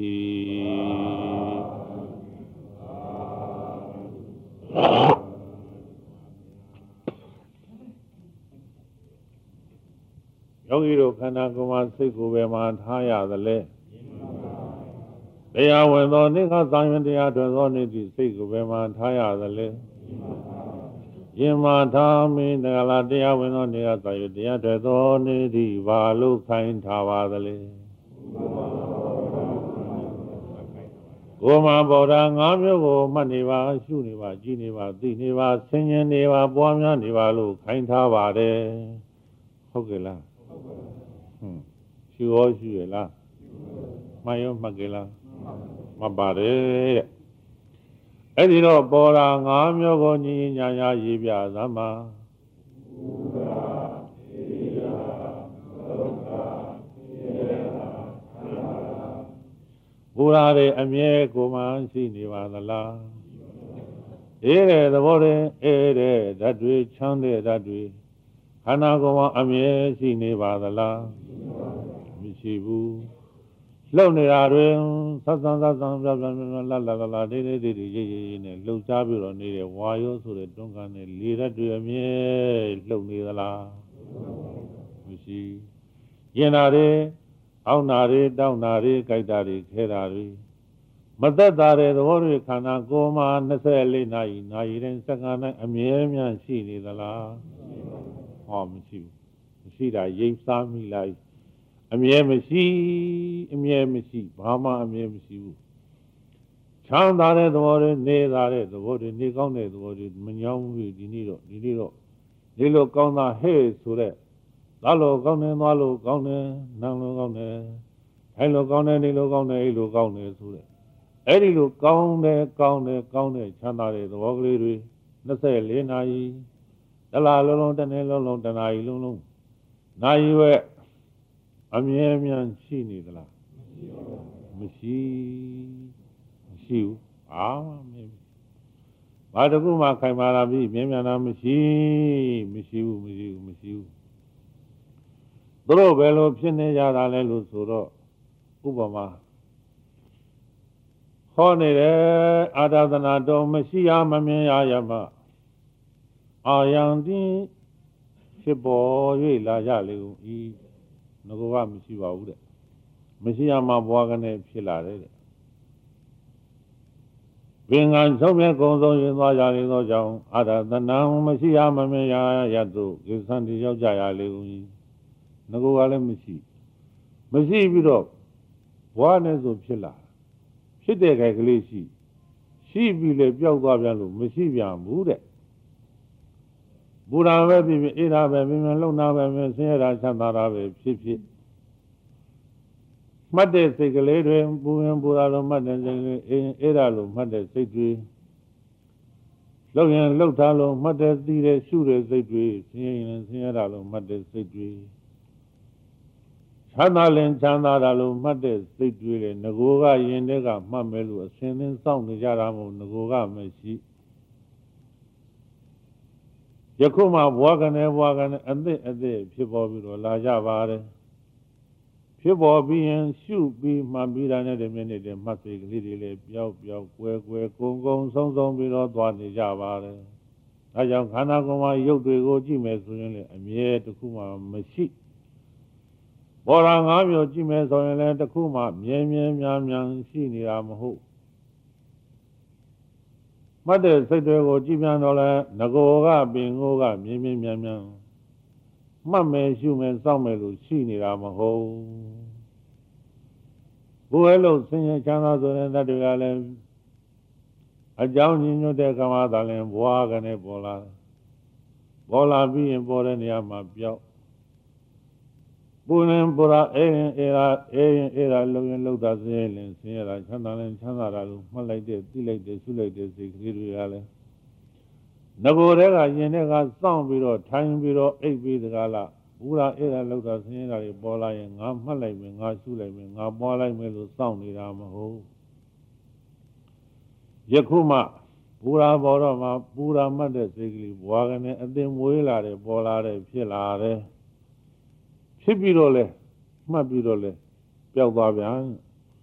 ည်းယောဂီတို့ခန္ဓာကိုယ်မှာစိတ်ကိုယ်ပဲမှာထားရသလဲတရားဝင်သောနိခသံယတရားထွက်သောနေ့ဒီစိတ်ကိုယ်ပဲမှာထားရသလဲယင်မာထားမင်းတကလားတရားဝင်သောနေ့ကသံယတရားထွက်သောနေ့ဒီဘာလို့ခိုင်းထားပါသလဲကိုယ်မှာဗောဓ၅မျိုးကိုမှတ်နေပါရှုနေပါကြည်နေပါသိနေပါဆင်ញင်နေပါပွားများနေပါလို့ခိုင်းထားပါတယ်ဟုတ်ကဲ့လားရှုရောရှုရလားမှန်ရောမှတ်ကြလားမှတ်ပါတယ်တဲ့အဲ့ဒီတော့ပေါ်လာ၅မျိုးကိုညီညီညာညာရေးပြသမှာဘူရာတွေအမြဲကိုမှရှိနေပါသလားအေးတဲ့သဘောတည်းအေးတဲ့ဓာတ်တွေချမ်းတဲ့ဓာတ်တွေခန္ဓာကိုယ်မှာအမြဲရှိနေပါသလားမရှိဘူးလှုပ်နေတာတွေသတ်သန်လာဒေဒေရေးနဲ့လှုပ်ရှားပြီးတော့နေတဲ့ဝါရောဆိုတဲ့တွန်းကန်နဲ့လေဓာတ်တွေအမြဲလှုပ်နေသလားမရှိရင်နာတွေအောင်းနာတွေတောင်းနာတွေကြိုက်တာတွေခဲတာတွေမသက်တာတဲ့သဘောတွေခန္ဓာကိုယ်မှာ24နာရီတိုင်းစက္ကန့်တိုင်းအမြဲတမ်းရှိနေသလားမရှိဘူးမရှိတာရိပ်စားမိလိုက်အမြဲမရှိဘာမှအမြဲမရှိဘူးချမ်းသာတဲ့သဘောတွေနေတာတဲ့သဘောတွေနေကောင်းတဲ့သဘောတွေမညောင်းဘူးဒီနေ့တော့နေလို့ကောင်းတာဟဲ့ဆိုတဲ့သားလို့ကောင်းတယ်သွားလို့ကောင်းတယ်နန်းလို့ကောင်းတယ်ထိုင်လို့ကောင်းတယ်နေလို့ကောင်းတယ်အိလို့ကောင်းတယ်ဆိုတဲ့အဲ့ဒီလိုကောင်းတယ်ချမ်းသာတဲ့သဘောကလေးတွေ24နာရီတလားလုံးတစ်နေ့လုံးတနာရီလုံးနာရီဝဲအမြဲတမ်းရှိနေသလားမရှိဘူးဘာတခုမှခိုင်မာလာပြီမြဲမြံတာမရှိဘူးသူတို့ဘယ်လိုဖြစ်နေကြတာလဲလို့ဆိုတော့ဥပမာဟောနေတယ်အာဒသနာတော်မရှိရမမြင်ရရမအာယံတိဖြစ်ပေါ်၍လာကြလေကုန်ဤငါကမရှိပါဘူးတဲ့မရှိရမှဘွားကနေဖြစ်လာတယ်တဲ့ဘင်္ဂန်ဆုံးမြတ်ကုံဆုံးရင်သွားကြလေသောကြောင့်အာဒသနာမရှိရမမြင်ရရသို့ကိသံတိရောက်ကြရလေကုန်ဤငါကလည်းမရှိပြီးတော့ဘွားနဲ့ဆိုဖြစ်လာဖြစ်တဲ့ခိုင်ကလေးရှိပြီးလေပျောက်သွားပြန်လို့မရှိပြန်ဘူးတဲ့ဘူရာပဲဖြစ်ဖြစ်အေးတာပဲမြင်လုံနာပဲမြင်ဆင်းရဲတာချမ်းသာတာပဲဖြစ်မှတ်တဲ့စိတ်ကလေးတွေပူရင်ပူရာလို့မှတ်တဲ့စိတ်ကလေးအေးတာလို့မှတ်တဲ့စိတ်တွေလှုပ်ရင်လှုပ်တာလို့မှတ်တဲ့သိတဲ့ရှုတဲ့စိတ်တွေဆင်းရဲရင်ဆင်းရဲတာလို့မှတ်တဲ့စိတ်တွေချမ်းသာရင်ချမ်းသာတာလို့မှတ်တဲ့စိတ်တွေလေငကိုကရင်တဲ့ကမှတ်မယ်လို့အစဉ်သင်းစောင့်နေကြတာမို့ငကိုကမရှိယခုမှဘွားကနေအသစ်ဖြစ်ပေါ်ပြီးတော့လာကြပါတယ်ဖြစ်ပေါ်ပြီးရင်ရှုပြီးမှပြီးတာနဲ့တည်းနဲ့တည်းမှတ်စိတ်ကလေးတွေလည်းပျောက်ကွယ်ကုန်းဆုံးပြီးတော့သွားနေကြပါတယ်ဒါကြောင့်ခန္ဓာကိုယ်မှာရုပ်တွေကိုကြည့်မယ်ဆိုရင်လည်းအမြဲတစ်ခုမှမရှိဘောရာ၅မျိုးကြည့်မယ်ဆိုရင်လည်းတစ်ခုမှမြဲများရှိနေတာမဟုတ်မှတ်တဲ့စိတ်တွေကိုကြည်ပြန်တော့လဲငကိုကပင်ငိုကမြင်းများမှတ်မယ်ရှုမယ်စောင့်မယ်လို့ရှိနေတာမဟုတ်ဘုရားလို့ဆင်းရဲချမ်းသာဆိုတဲ့တတ်တွေကလည်းအကြောင်းညွှန်တဲ့ကမ္ဘာသာလင်ဘွားကနေပေါ်လာပြီးရင်ပေါ်တဲ့နေရာမှာပြောက်ပူရင်ပူရာအေးရင်လုံရင်လုံတာဆင်းရဲတာချမ်းသာတာလို့မှတ်လိုက်တဲ့သိလိုက်တဲ့ရှုလိုက်တဲ့စိတ်ကလေးတွေကလည်း Nago rega yenega sound biro, time biro, 8 biro gala, Ura era loda sinera bola and Malay me, Nasula me, Nabola melo sound in Amaho. Yakuma, Pura Boroma, Pura Mother Sigli, Wagane, and then Willa, Bolare, Pilare, Chipirole, Mabirole, Pelbabian,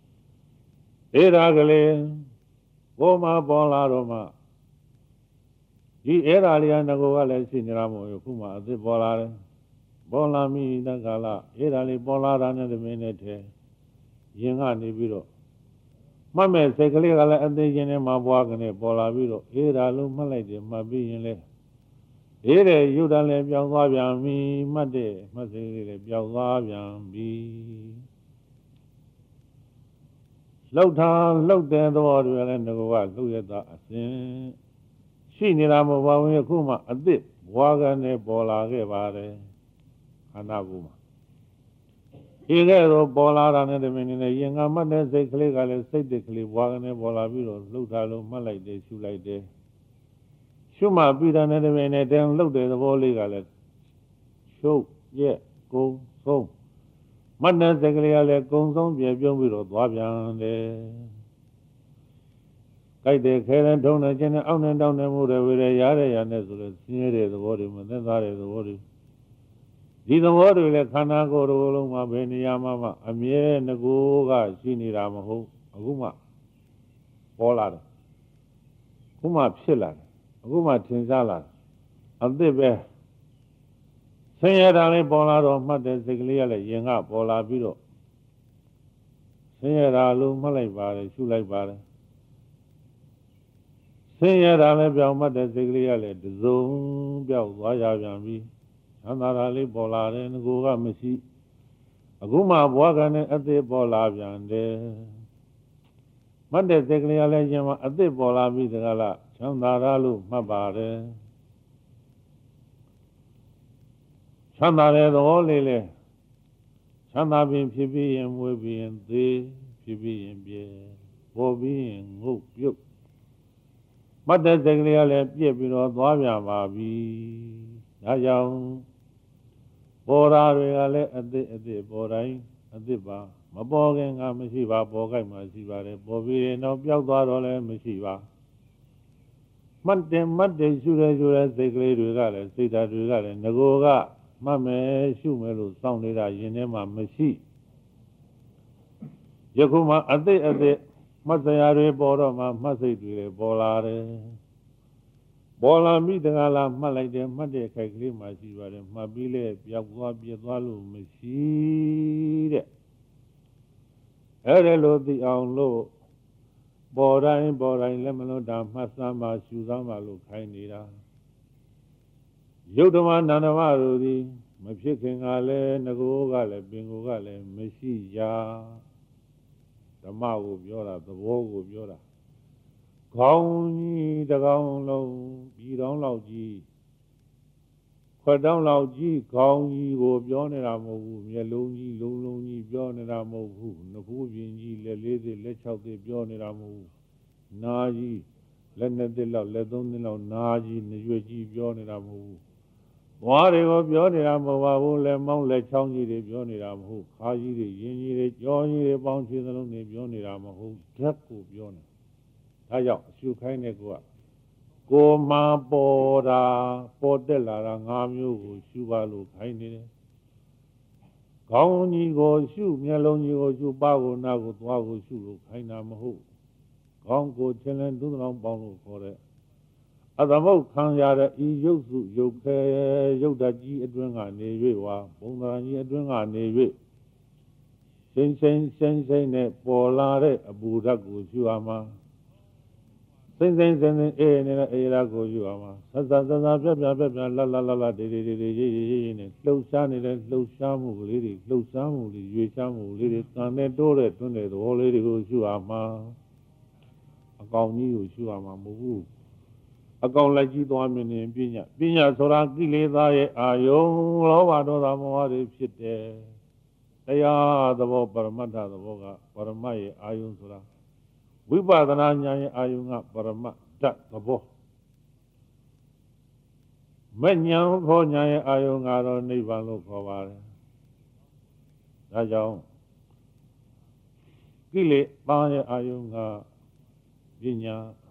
Eragale, Goma Bola Roma. He era Nagola Siniramo, Yakuma, the Bolare, Bolami, Nagala, Erali Bola, and the Minute, Yenga Nibiro. Mamma Secretary and the Yenema Wagane, Bola Viro, Era Lumalade, Mabi, Ere, you don't let Biawabian me, Made, Mazili, Biawabian be. Low down, low down the water and the world, look at that. She need a Yakuma, a dip, Wagane, Bola, Gevare, Anaguma. Here, Bola and the men in a young man, they click, I'll say the clip, Wagane, Bola Viro, look at Malay, they shoot like this. Shuma beat another man and then looked at the whole legal. Show, yeah, go, so. Madness, the Gleale, goes on, be a young widow, Wabian, Kite the Karen Dona, Jenna, out and down the mood with a yard and as near the water, and then that is the water. Did the water let Kana go to Oloma, Beniyama, a mere Nagoga, Shini Ramaho, Aguma, Polar, Kuma Pilla. Guma Tinsala, and the bear. Sayadale Bolado, Mother Zigliale, Yanga, Bola Bido. Sayadalu, Malay Bari, Shulay Bari. Sayadale, Mother Zigliale, the Zoom, Biao, Wayambi, Anarali Bola, and Goga Messi. Aguma Wagane at the Bola Yande. Mother Zigliale, Yama at the Bola Bidala. Chandaralu, Mabare Chandare, the Olele Chandabin, Pibi, and Webby, and they, Pibi, and Beer, Bobby, and Hope, Yuk. But that's the Gliale, Piebino, Dwavia, Babi, Ayam, Bora, Regale, at the Borai, at the Ba, Mabogan, Masiva, Bogai, Masiva, Bobby, and Obiagdore, Masiva. Monday, Sura, they glade regardless, say that regardless, Nagoga, Mame, Shumelu, sounded at Yenema, Messi. Yakuma, at the Mazayare, Boroma, Mazay, Bolare. Bola, Midala, Malay, Made, Kakli, Masiva, Mabile, Yagua, Bialu, Messi. Erelo, the outlaw. Borai, Lemon, Dam, Masama, Suzama, Lukainida. Yodama, Nanavaro, Machiking Ale, Nagogale, Bingogale, Messia, the Mago of Yora, the Wogo of Yora. Goni, the Gown Low, Bidon Lauji. Quadon Lauji, Goni, go beyond Ramo, Yeloni, Loloni, beyond Ramo, Nabuji, Lady, let out the beyond Ramo. Naji, Lenadilla, Ledonilla, Naji, Naji, beyond Ramo. Whatever beyond Ramo, Lemon, let Changi, the beyond Ramo, Haji, Yini, Johnny, the bounty, the lonely beyond Ramo, Draco beyond. Taya, Shukainegua. Go ma bora, Podella, Ramu, Shualu, Kaini. Goni go shoe, Meloni go to Bago, Nago, Wago, Shulu, Kainamaho. Gongo, Chelen, do not bound for it. Adamo Kanyara, Yosu, Yoke, Yodaji, Edwina, Newa, Bonani, Edwina, Newe. Sen, Polare, Abudago, Shuama. Sen, Era go you ama. Sasa, la, low sunny, low shamu, lady, low samu, you shamu, lady, and door it, the whole lady goes you ama. A gong you, Shuama, Mugu. A gong like you don't mean in Pina. Pina, Soraki, Leda, Ayo, Lova, Moari, Pit there. They are the Paramata, the Voga, Paramai, Ayun Sura. We bought an anya ayunga parama that the bo. မဲ့ညာဖို့ညာရဲ့အာယုံကတော့နိဗ္ဗာန်လို့ခေါ်ပါတယ်ဒါကြောင့်ကိလေသာရဲ့အာယုံကပညာ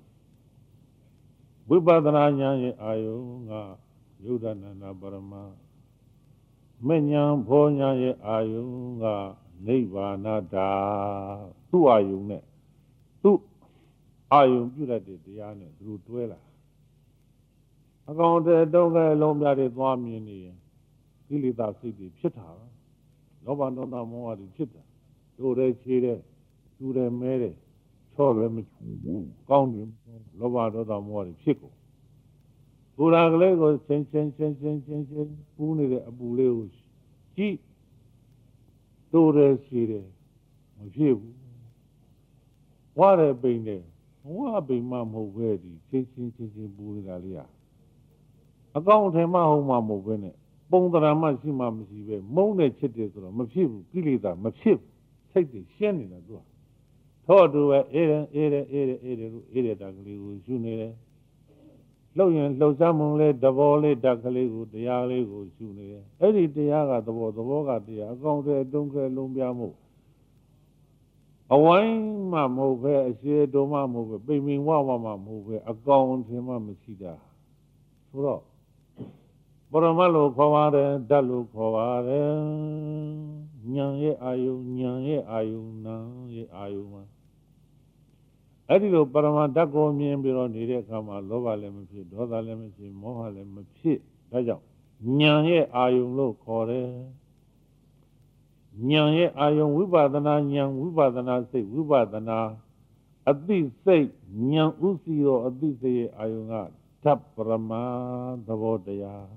ဝိပဿနာဉာဏ်ရဲ့အာယုံကယုဒ္ဓနာနာပရမမဲ့ညာဖို့ညာရဲ့အာယုံကနိဗ္ဗာန်တာသူ့အာယုံနဲ့သူ့အာယုံပြုတတ်တဲ့တရားနဲ့သူတို့တွဲလာအကောင်တဲ့တုံးကလုံးပြတဲ့သွားမြင်နေရင်ကိလေသာစိတ်တွေဖြစ်တာလောဘဒေါသမောဟတွေဖြစ်တာတို့တဲ့ခြေတဲ့သူတဲ့မဲတဲ့ချောလည်းမချဘူးကောင်းတယ်လောဘဒေါသမောဟတွေဖြစ်ကုန်ကိုယ်လာကလေးကိုချင်းပူးနေတဲ့အပူလေးကိုကြည့်တို့တဲ့ခြေတဲ့မဖြစ်ဘူးဝါတဲ့ပိန်တဲ့ဝါပိန်မှမဟုတ်ပဲဒီချင်းပူးနေတာလေးအကောင့်ထဲမှဟုတ်မှမဟုတ်ပဲနဲ့ပုံတရာမှရှိမှမရှိပဲမုန်းနဲ့ချစ်တယ်ဆိုတော့မဖြစ်ဘူးကိလေသာမဖြစ်ဘူးစိတ်တွေရှင်းနေတာသူကထော့တူပဲအေးတဲ့ဓာတ်ကလေးကိုရှုနေတယ်လှုပ်ရင်လှုပ်ရှားမှုလေးတဘောလေးဓာတ်ကလေးကိုတရားလေးကိုရှုနေတယ်အဲ့ဒီတရားကသဘောကတရားအကောင့်ထဲတုံးခဲလုံးပြမှုအဝိုင်းမှမဟုတ်ပဲအရှိတော်မှမဟုတ်ပဲပိန်ပင်ဝမှမဟုတ်ပဲအကောင်ထင်မှမရှိတာဆိုတော့ပရမတ်လို့ခေါ်ပါတယ်ဓာတ်လို့ခေါ်ပါတယ်ဉာဏ်ရဲ့အာယုံနာရဲ့အာယုံမှာအဲ့ဒီလိုပရမတ်ဓာတ်ကိုမြင်ပြီးတော့နေတဲ့အခါမှာလောဘလည်းမဖြစ်ဒေါသလည်းမဖြစ်မောဟလည်းမဖြစ်ဒါကြောင့်ဉာဏ်ရဲ့အာယုံလို့ခေါ်တယ်ဉာဏ်ရဲ့အာယုံဝိပဿနာဉာဏ်ဝိပဿနာစိတ်ဝိပဿနာအသိစိတ်ဉာဏ်ဥစီရောအသိစိတ်ရဲ့အာယုံကဓာတ်ပရမသဘောတရား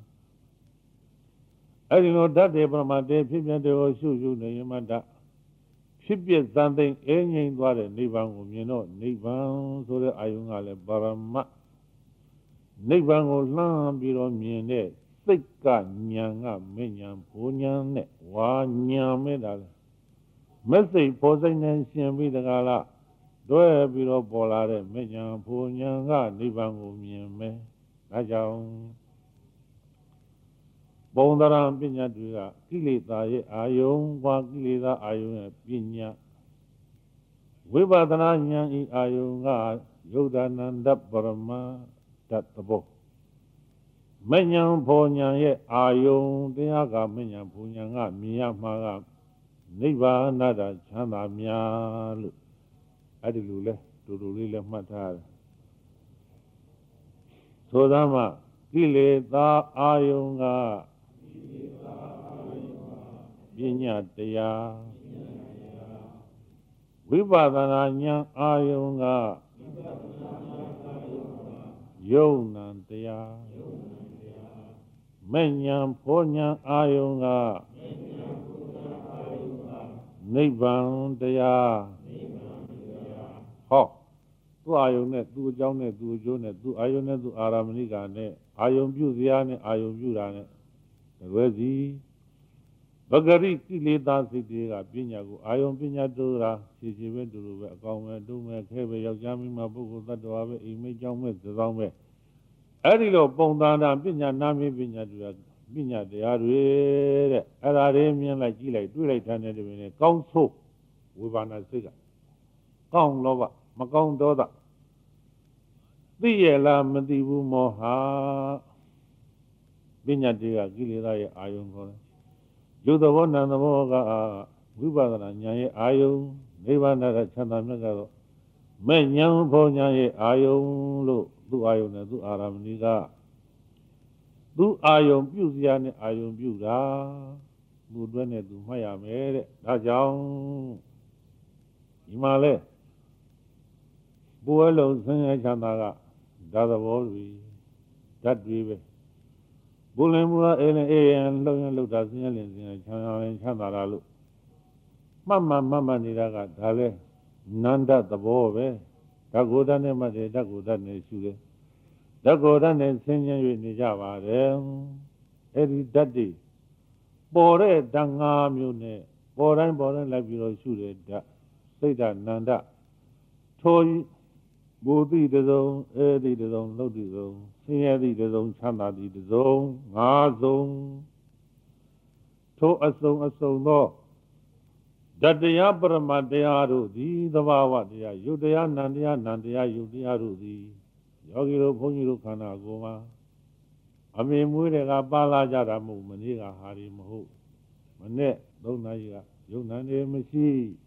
အဲ့ဒီလိုဓာတ်တွေပရမတ်တွေဖြစ်ပြတဲ့ကိုရှုနေရမှဓာတ်ဖြစ်ပြသံသိမ့်အငြိမ်သွားတဲ့နိဗ္ဗာန်ကိုမြင်တော့နိဗ္ဗာန်ဆိုတဲ့အာယုံကလည်းပရမတ်နိဗ္ဗာန်ကိုလှမ်းပြီးတော့မြင်တဲ့စိတ်ကဉာဏ်ကမေဉာဏ်ဘုံဉာဏ်နဲ့ဝါဉာဏ်မဲ့တာလေမက်စိတ်ပေါ်စိတ်နဲ့ရှင်ပြီးတကားလားတွဲပြီးတော့ပေါ်လာတဲ့မေဉာဏ်ဘုံဉာဏ်ကနိဗ္ဗာန်ကိုမြင်မယ်ဒါကြောင့်ပုံသဏ္ဍာန်ပညာတွေကကိလေသာရဲ့အာယုံကကိလေသာအာယုံရဲ့ပညာဝိပဿနာဉာဏ်ဤအာယုံကယုဒ္ဓနန္တပရမတ္တဘောမဉ္ဇဉ်ဘောဉာဏ်ရဲ့အာယုံတရားကမဉ္ဇဉ်ဘောဉာဏ်ကမြင်ရမှာကနိဗ္ဗာန်တာချမ်းသာများလို့အဲ့ဒီလိုလဲတူတူလေးလည်းမှတ်ထားတယ်ဆိုသားမှကိလေသာအာယုံကပညာတရားဝိပဿနာဉာဏ်အာယုံကယုံနံတရားမဲ့ဉာဏ်ဘောဉာဏ်အာယုံကနိဗ္ဗာန်တရားဟောသူ့အာယုံနဲ့သူ့အကြောင်းနဲ့သူ့အကျိုးနဲ့သူ့အာယုံနဲ့သူ့အာရမဏိကနဲ့အာယုံပြုစရာနဲ့အာယုံပြုတာနဲ့တကွယ်စီဘဂရိကိလေသာစိတ်တွေကပညာကိုအာယုံပညာတို့တာခြေပဲတူလိုပဲအကောင်ပဲတုံးပဲခဲပဲယောက်ျားမိန်းမပုဂ္ဂိုလ်သတ္တဝါပဲအိမ်မေကြောင်းပဲသစောင်းပဲအဲ့ဒီလိုပုံသဏ္ဍာန်ပညာနာမည်ပညာတွေကပညာတရားတွေတဲ့အဲ့ဒါတွေမြင်လိုက်ကြည့်လိုက်တွေ့လိုက်တဲ့တည်းနဲ့ကောင်းဆိုးဝိပါဏစိတ်ကကောင်းလောဘမကောင်းဒေါသသိရလားမသိဘူးမောဟပညာတွေကကိလေသာရဲ့အာယုံခေါ်တယ်ယုတ်သဘောနံသဘောကဝိပဿနာဉာဏ်ရဲ့အာယုံနိဗ္ဗာန်ရချမ်းသာမြတ်ကတော့မဲ့ဉာဏ်ဘောဉာဏ်ရဲ့အာယုံလို့သူ့အာယုံနဲ့သူ့အာရမဏိကသူ့အာယုံပြုစရာနဲ့အာယုံပြုတာသူ့အတွက်နဲ့သူမှတ်ရမယ်တဲ့ဒါကြောင့်ဒီမှာလဲဘုရားလုံးဆင်းရဲချမ်းသာကဒါသဘောတွေဓာတ်တွေပဲဘုလင်ဘုရားအေးရင်အေးရင်လှုပ်ရင်လှုပ်တာဆင်းရဲလင်ဆင်းရဲချမ်းသာရင်ချမ်းသာတာလို့မှတ်နေတာကဒါလဲနန္ဒသဘောပဲဓာတ်ကိုယ်ဓာတ်နဲ့မှတ်တယ်ဓာတ်ကိုယ်ဓာတ်နဲ့ရှုတယ်ဓာတ်ကိုယ်ဓာတ်နဲ့ဆင်းရဲ၍နေကြပါတယ်အဲ့ဒီဓာတ်တွေပေါ်တဲ့ဓာတ်၅မျိုးနဲ့ပေါ်တိုင်းလိုက်ပြီးတော့ရှုတယ်ဓာတ်စိတ်ဓာတ်နန္ဒထိုဘူတိတစုံအေတိတစုံလှုပ်တိတစုံဆင်းရဲတိတစုံချမ်းသာတိတစုံငါးစုံထိုအစုံသောဓတ္တရားပရမတ်တရားတို့သည်သဘာဝတရားယုတ်တရားနံတရားယုတ်တရားတို့သည်ယောဂီတို့ဘုန်းကြီးတို့ခန္ဓာကိုယ်မှာအမေမွေးတွေကပါလာကြတာမဟုတ်မနေ့ကဟာရီမဟုတ်မနေ့3 နာရီကယုံနာနေမရှိ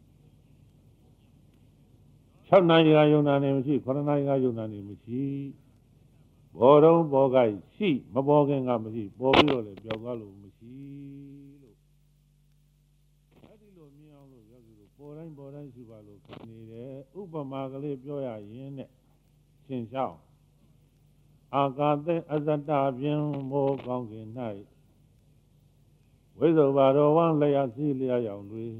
6 နာရီကယုံနာနေမရှိ9 နာရီကယုံနာနေမရှိဘောတုံးဘောကိုက်ရှိမပေါ်ခင်ကမရှိပေါ်ပြီးတော့လည်းပြောက်သွားလို့မရှိလို့အဲ့ဒီလိုမြင်အောင်လို့ယောဂီတို့ပေါ်တိုင်းရှိပါလို့ခနေတယ်ဥပမာကလေးပြောရရင်နဲ့ရှင်းရှောင်းအာကာသေအဇတ္တဖြင့်မောကောင်းခင်၌ဝိဇ္ဇဘာတော်ဝံလျာစီလျာရောင်တွေ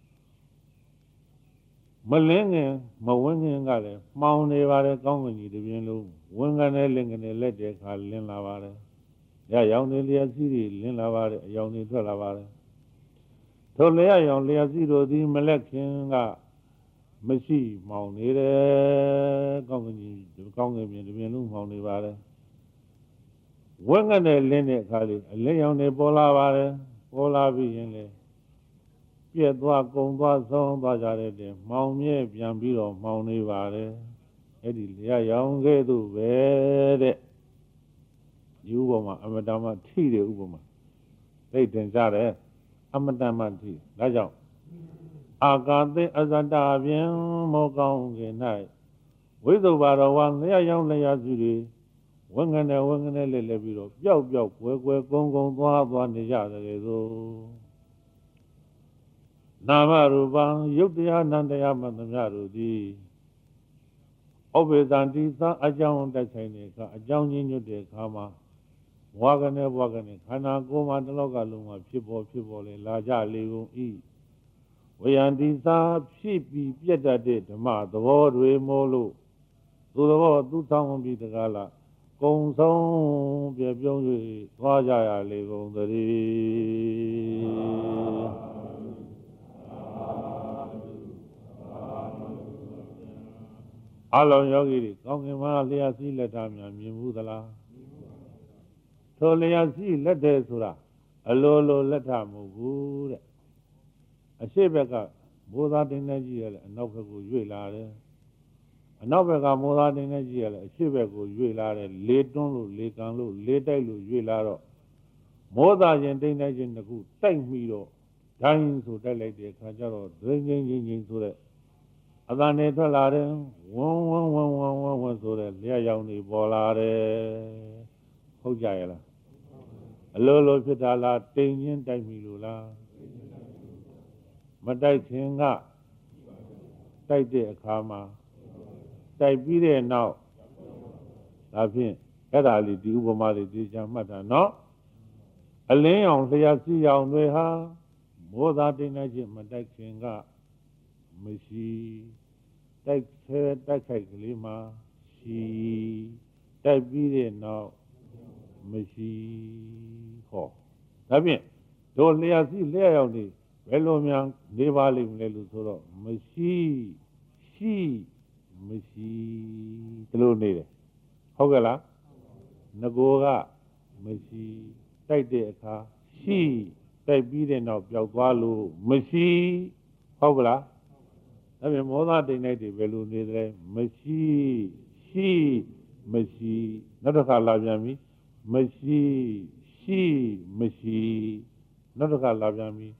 မလင်းငင်မဝင်းငင်ကလည်းမှောင်နေပါတယ်ကောင်းကင်ကြီးတစ်ပြင်းလုံးဝင်းကနေလင်းကနေလက်တဲ့ခါလင်းလာပါတယ်ရရောင်တွေလျာစီတွေလင်းလာပါတယ်အယောင်တွေထွက်လာပါတယ်ထိုလျာရောင်လျာစီတို့သည်မလက်ခင်ကမရှိမှောင်နေတယ်ကောင်းကင်ကြီးကောင်းကင်ပြင်တစ်ပြင်းလုံးမှောင်နေပါတယ်ဝင်းကနေလင်းတဲ့အခါလေးအလင်းရောင်တွေပေါ်လာပါတယ်ပေါ်လာပြီးရင်လေပြက်သွားကုံသွားဆုံးသွားကြတဲ့တည်းမှောင်မြဲပြန်ပြီးတော့မှောင်နေပါတယ်အဲ့ဒီလျာရောင်ကဲ့သို့ပဲတဲ့ဒီဥပမာအမတမထိတဲ့ဥပမာသိတင်ကြတယ်အမတမထိဒါကြောင့်အာကာသေအဇတ္တဖြင့်မောကောင်းခင်၌ဝိဇ္ဇဘာတော်ဝါလျာရောင်လျာစုတွေဝငနဲ့လဲပြီးတော့ပျောက်ကွယ်ကုန်းသွားနေကြတယ်သို့နာမရူပံယုတ်တရားနံတရားမှသမျှတို့သည်ဩဘေသံတိသံအကြောင်းတိုက်ဆိုင်တဲ့အခါအကြောင်းချင်းညွတ်တဲ့အခါမှာဘဝကနေခန္ဓာကိုယ်မှာတလောကလုံးမှာဖြစ်ပေါ်လေလာကြလေကုန်ဤဝေယံတိသာဖြစ်ပြီးပြတ်တတ်တဲ့ဓမ္မသဘောတွေမို့လို့သူသဘောသူထောင်းပြီးတကားလားကုံဆုံးပြပြုံး၍သွားကြရလေကုန်သတည်းအလုံးယောဂီတွေကောင်းကင်မှာလျှာစီးလက်ထားများမြင်ဘူးသလားထိုလျှာစီးလက်တယ်ဆိုတာအလိုလက်ထားမဟုတ်ဘူးတဲ့အရှိဘက်ကမိုးသားတင်းနေကြီးရလဲအနောက်ဘက်ကိုရွေ့လာတယ်အနောက်ဘက်ကမိုးသားတင်းနေကြီးရလဲအရှိဘက်ကိုရွေ့လာတယ်လေတွန်းလို့လေကန်လို့လေတိုက်လို့ရွေ့လာတော့မိုးသားခြင်းတင်းနေခြင်းတစ်ခုတိုက်မိတော့ဒိုင်းဆိုတိုက်လိုက်တဲ့အခါကျတော့ဒိန်းချင်းဆိုတဲ့အတန်နေထွက်လာတယ်ဝန်းဆိုတဲ့လျှက်ရောင်တွေပေါ်လာတယ်ဟုတ်ကြရဲ့လားအလိုဖြစ်တာလားတိမ်ချင်းတိုက်မိလို့လားမတိုက်ခင်ကတိုက်တဲ့အခါမှာတိုက်ပြီးတဲ့နောက်ဒါဖြင့်အဲ့ဒါလေးဒီဥပမာလေးဒီချာမှတ်တာနော်အလင်းရောင်လျှက်စီရောင်တွေဟာမိုးသားတိမ်နေခြင်းမတိုက်ခင်ကမရှိတိုက်ခိုက်ကလေးမှာရှိတိုက်ပြီးတဲ့နောက်မရှိဟောဒါဖြင့်တို့လျှက်စီလျှက်ရောင်တွေဘယ်လိုများနေပါလိမ့်မလဲလို့ဆိုတော့မရှိဒီလိုနေတယ်ဟုတ်ကဲ့လားငကိုကမရှိတိုက်တဲ့အခါရှိတိုက်ပြီးတဲ့နောက်ပျောက်သွားလို့မရှိဟုတ်ကလားဒါပြန်မောသားတိမ်လိုက်တွေဘယ်လိုနေတယ်မရှိနောက်တစ်ခါလာပြန်ပြီမရှိနောက်တစ်ခါလာပြန်ပြီ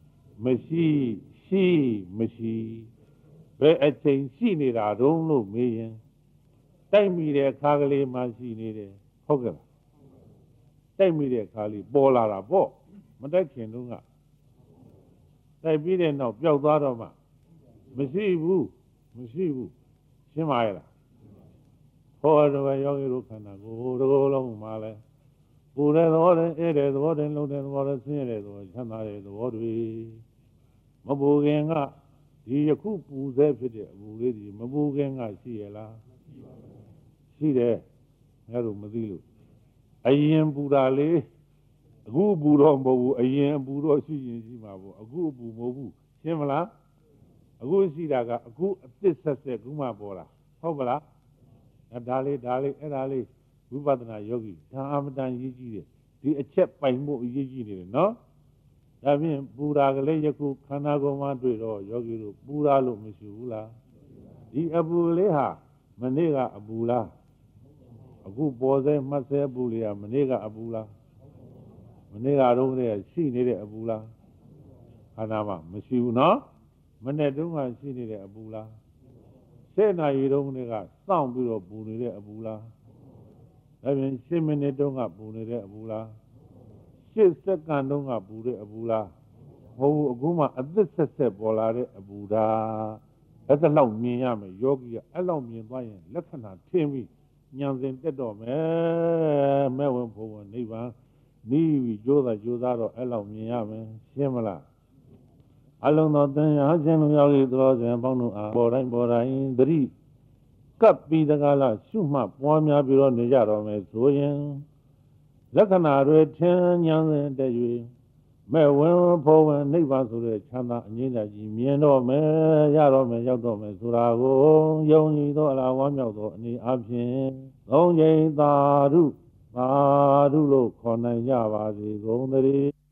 မရှိဘယ်အချိန်ရှိနေတာတုံးလို့မေးရင်တိုက်မိတဲ့အခါကလေးမှရှိနေတယ်ဟုတ်ကဲ့လားတိုက်မိတဲ့အခါလေးပေါ်လာတာပေါ့မတိုက်ခင်တုန်းကတိုက်ပြီးတဲ့နောက်ပျောက်သွားတော့မှမရှိဘူးရှင်းပါရဲ့လားဟောတော့ယောဂီတို့ခန္ဓာကိုယ်တစ်ခုလုံးမှာလဲပူတဲ့သဘောတည်းအေးတဲ့သဘောတည်းလုံးတဲ့သဘောတည်းဆင်းရဲတဲ့သဘောချမ်းသာတဲ့သဘောတွေမပူခင်ကဒီယခုပူဆဲဖြစ်တဲ့အပူလေးဒီမပူခင်ကရှိရလားရှိတယ်ငါတို့မသိလို့အရင်ပူတာလေအခုပူတော့မဟုတ်ဘူးအရင်ပူတော့ရှိရင်ရှိမှာပေါ့အခုပူမဟုတ်ဘူးရှင်းမလားအခုရှိတာကအခုအသစ်ဆက်ခုမှပေါ်လာဟုတ်ပလားဒါလေးအဲ့ဒါလေးဝိပဿနာယောဂီဒါအမှန်တန်ရေးကြည့်တယ်ဒီအချက်ပိုင်မှုအရေးကြီးနေတယ်နော်ဒါဖြင့်ပူရာကလေးယခုခန္ဓာကိုယ်မှာတွေ့တော့ယောဂီတို့ပူရာလို့မရှိဘူးလားဒီအပူလေးဟာမနေ့ကအပူလားအခုပေါ်စေမှတ်စေအပူလေးဟာမနေ့ကအပူလားမနေ့ကတော့တည်းရှိနေတဲ့အပူလားခန္ဓာမှာမရှိဘူးနော်မနေ့တုန်းကရှိနေတဲ့အပူလား7 နာရီတုန်းကစောင့်ပြီးတော့ပူနေတဲ့အပူလားဒါပြင်10 မိနစ်တုန်းကပူနေတဲ့အပူလား10 စက္ကန့်တုန်းကပူတဲ့အပူလားမဟုတ်ဘူးအခုမှအသက်ဆက်ပေါ်လာတဲ့အပူဓာတ်အဲ့လောက်မြင်ရမယ်ယောဂီကအဲ့လောက်မြင်သွားရင်လက္ခဏာထင်ပြီးဉာဏ်စဉ်တက်တော့မယ်မဲ့ဝင်ဖို့ဝင်နိဗ္ဗာန်နီးပြီးကြိုးစားတော့အဲ့လောက်မြင်ရမယ်ရှင်းမလားအလုံးသောသင်္ဃာရှင်လူယောဂီတော်စဉ်ပေါင်းတို့အားပေါ်တိုင်းသတိကပ်ပြီးတကားလားရှုမှတ်ပွားများပြီးတော့နေကြတော့မယ်ဆိုရင်လက္ခဏာတွေထင်ဉာဏ်စဉ်တက်၍မဲ့ဝင်ဖို့ဝင်နိဗ္ဗာန်ဆိုတဲ့ချမ်းသာအငြိမ့်သာကြီးမြင်တော့မယ်ရတော့မယ်ရောက်တော့မယ်ဆိုတာကိုယုံကြည်သောအလားဝမ်းမြောက်သောအနေအချင်းသုံးချိန်သာဓုလို့ခေါ်နိုင်ကြပါစေကုန်သတည်း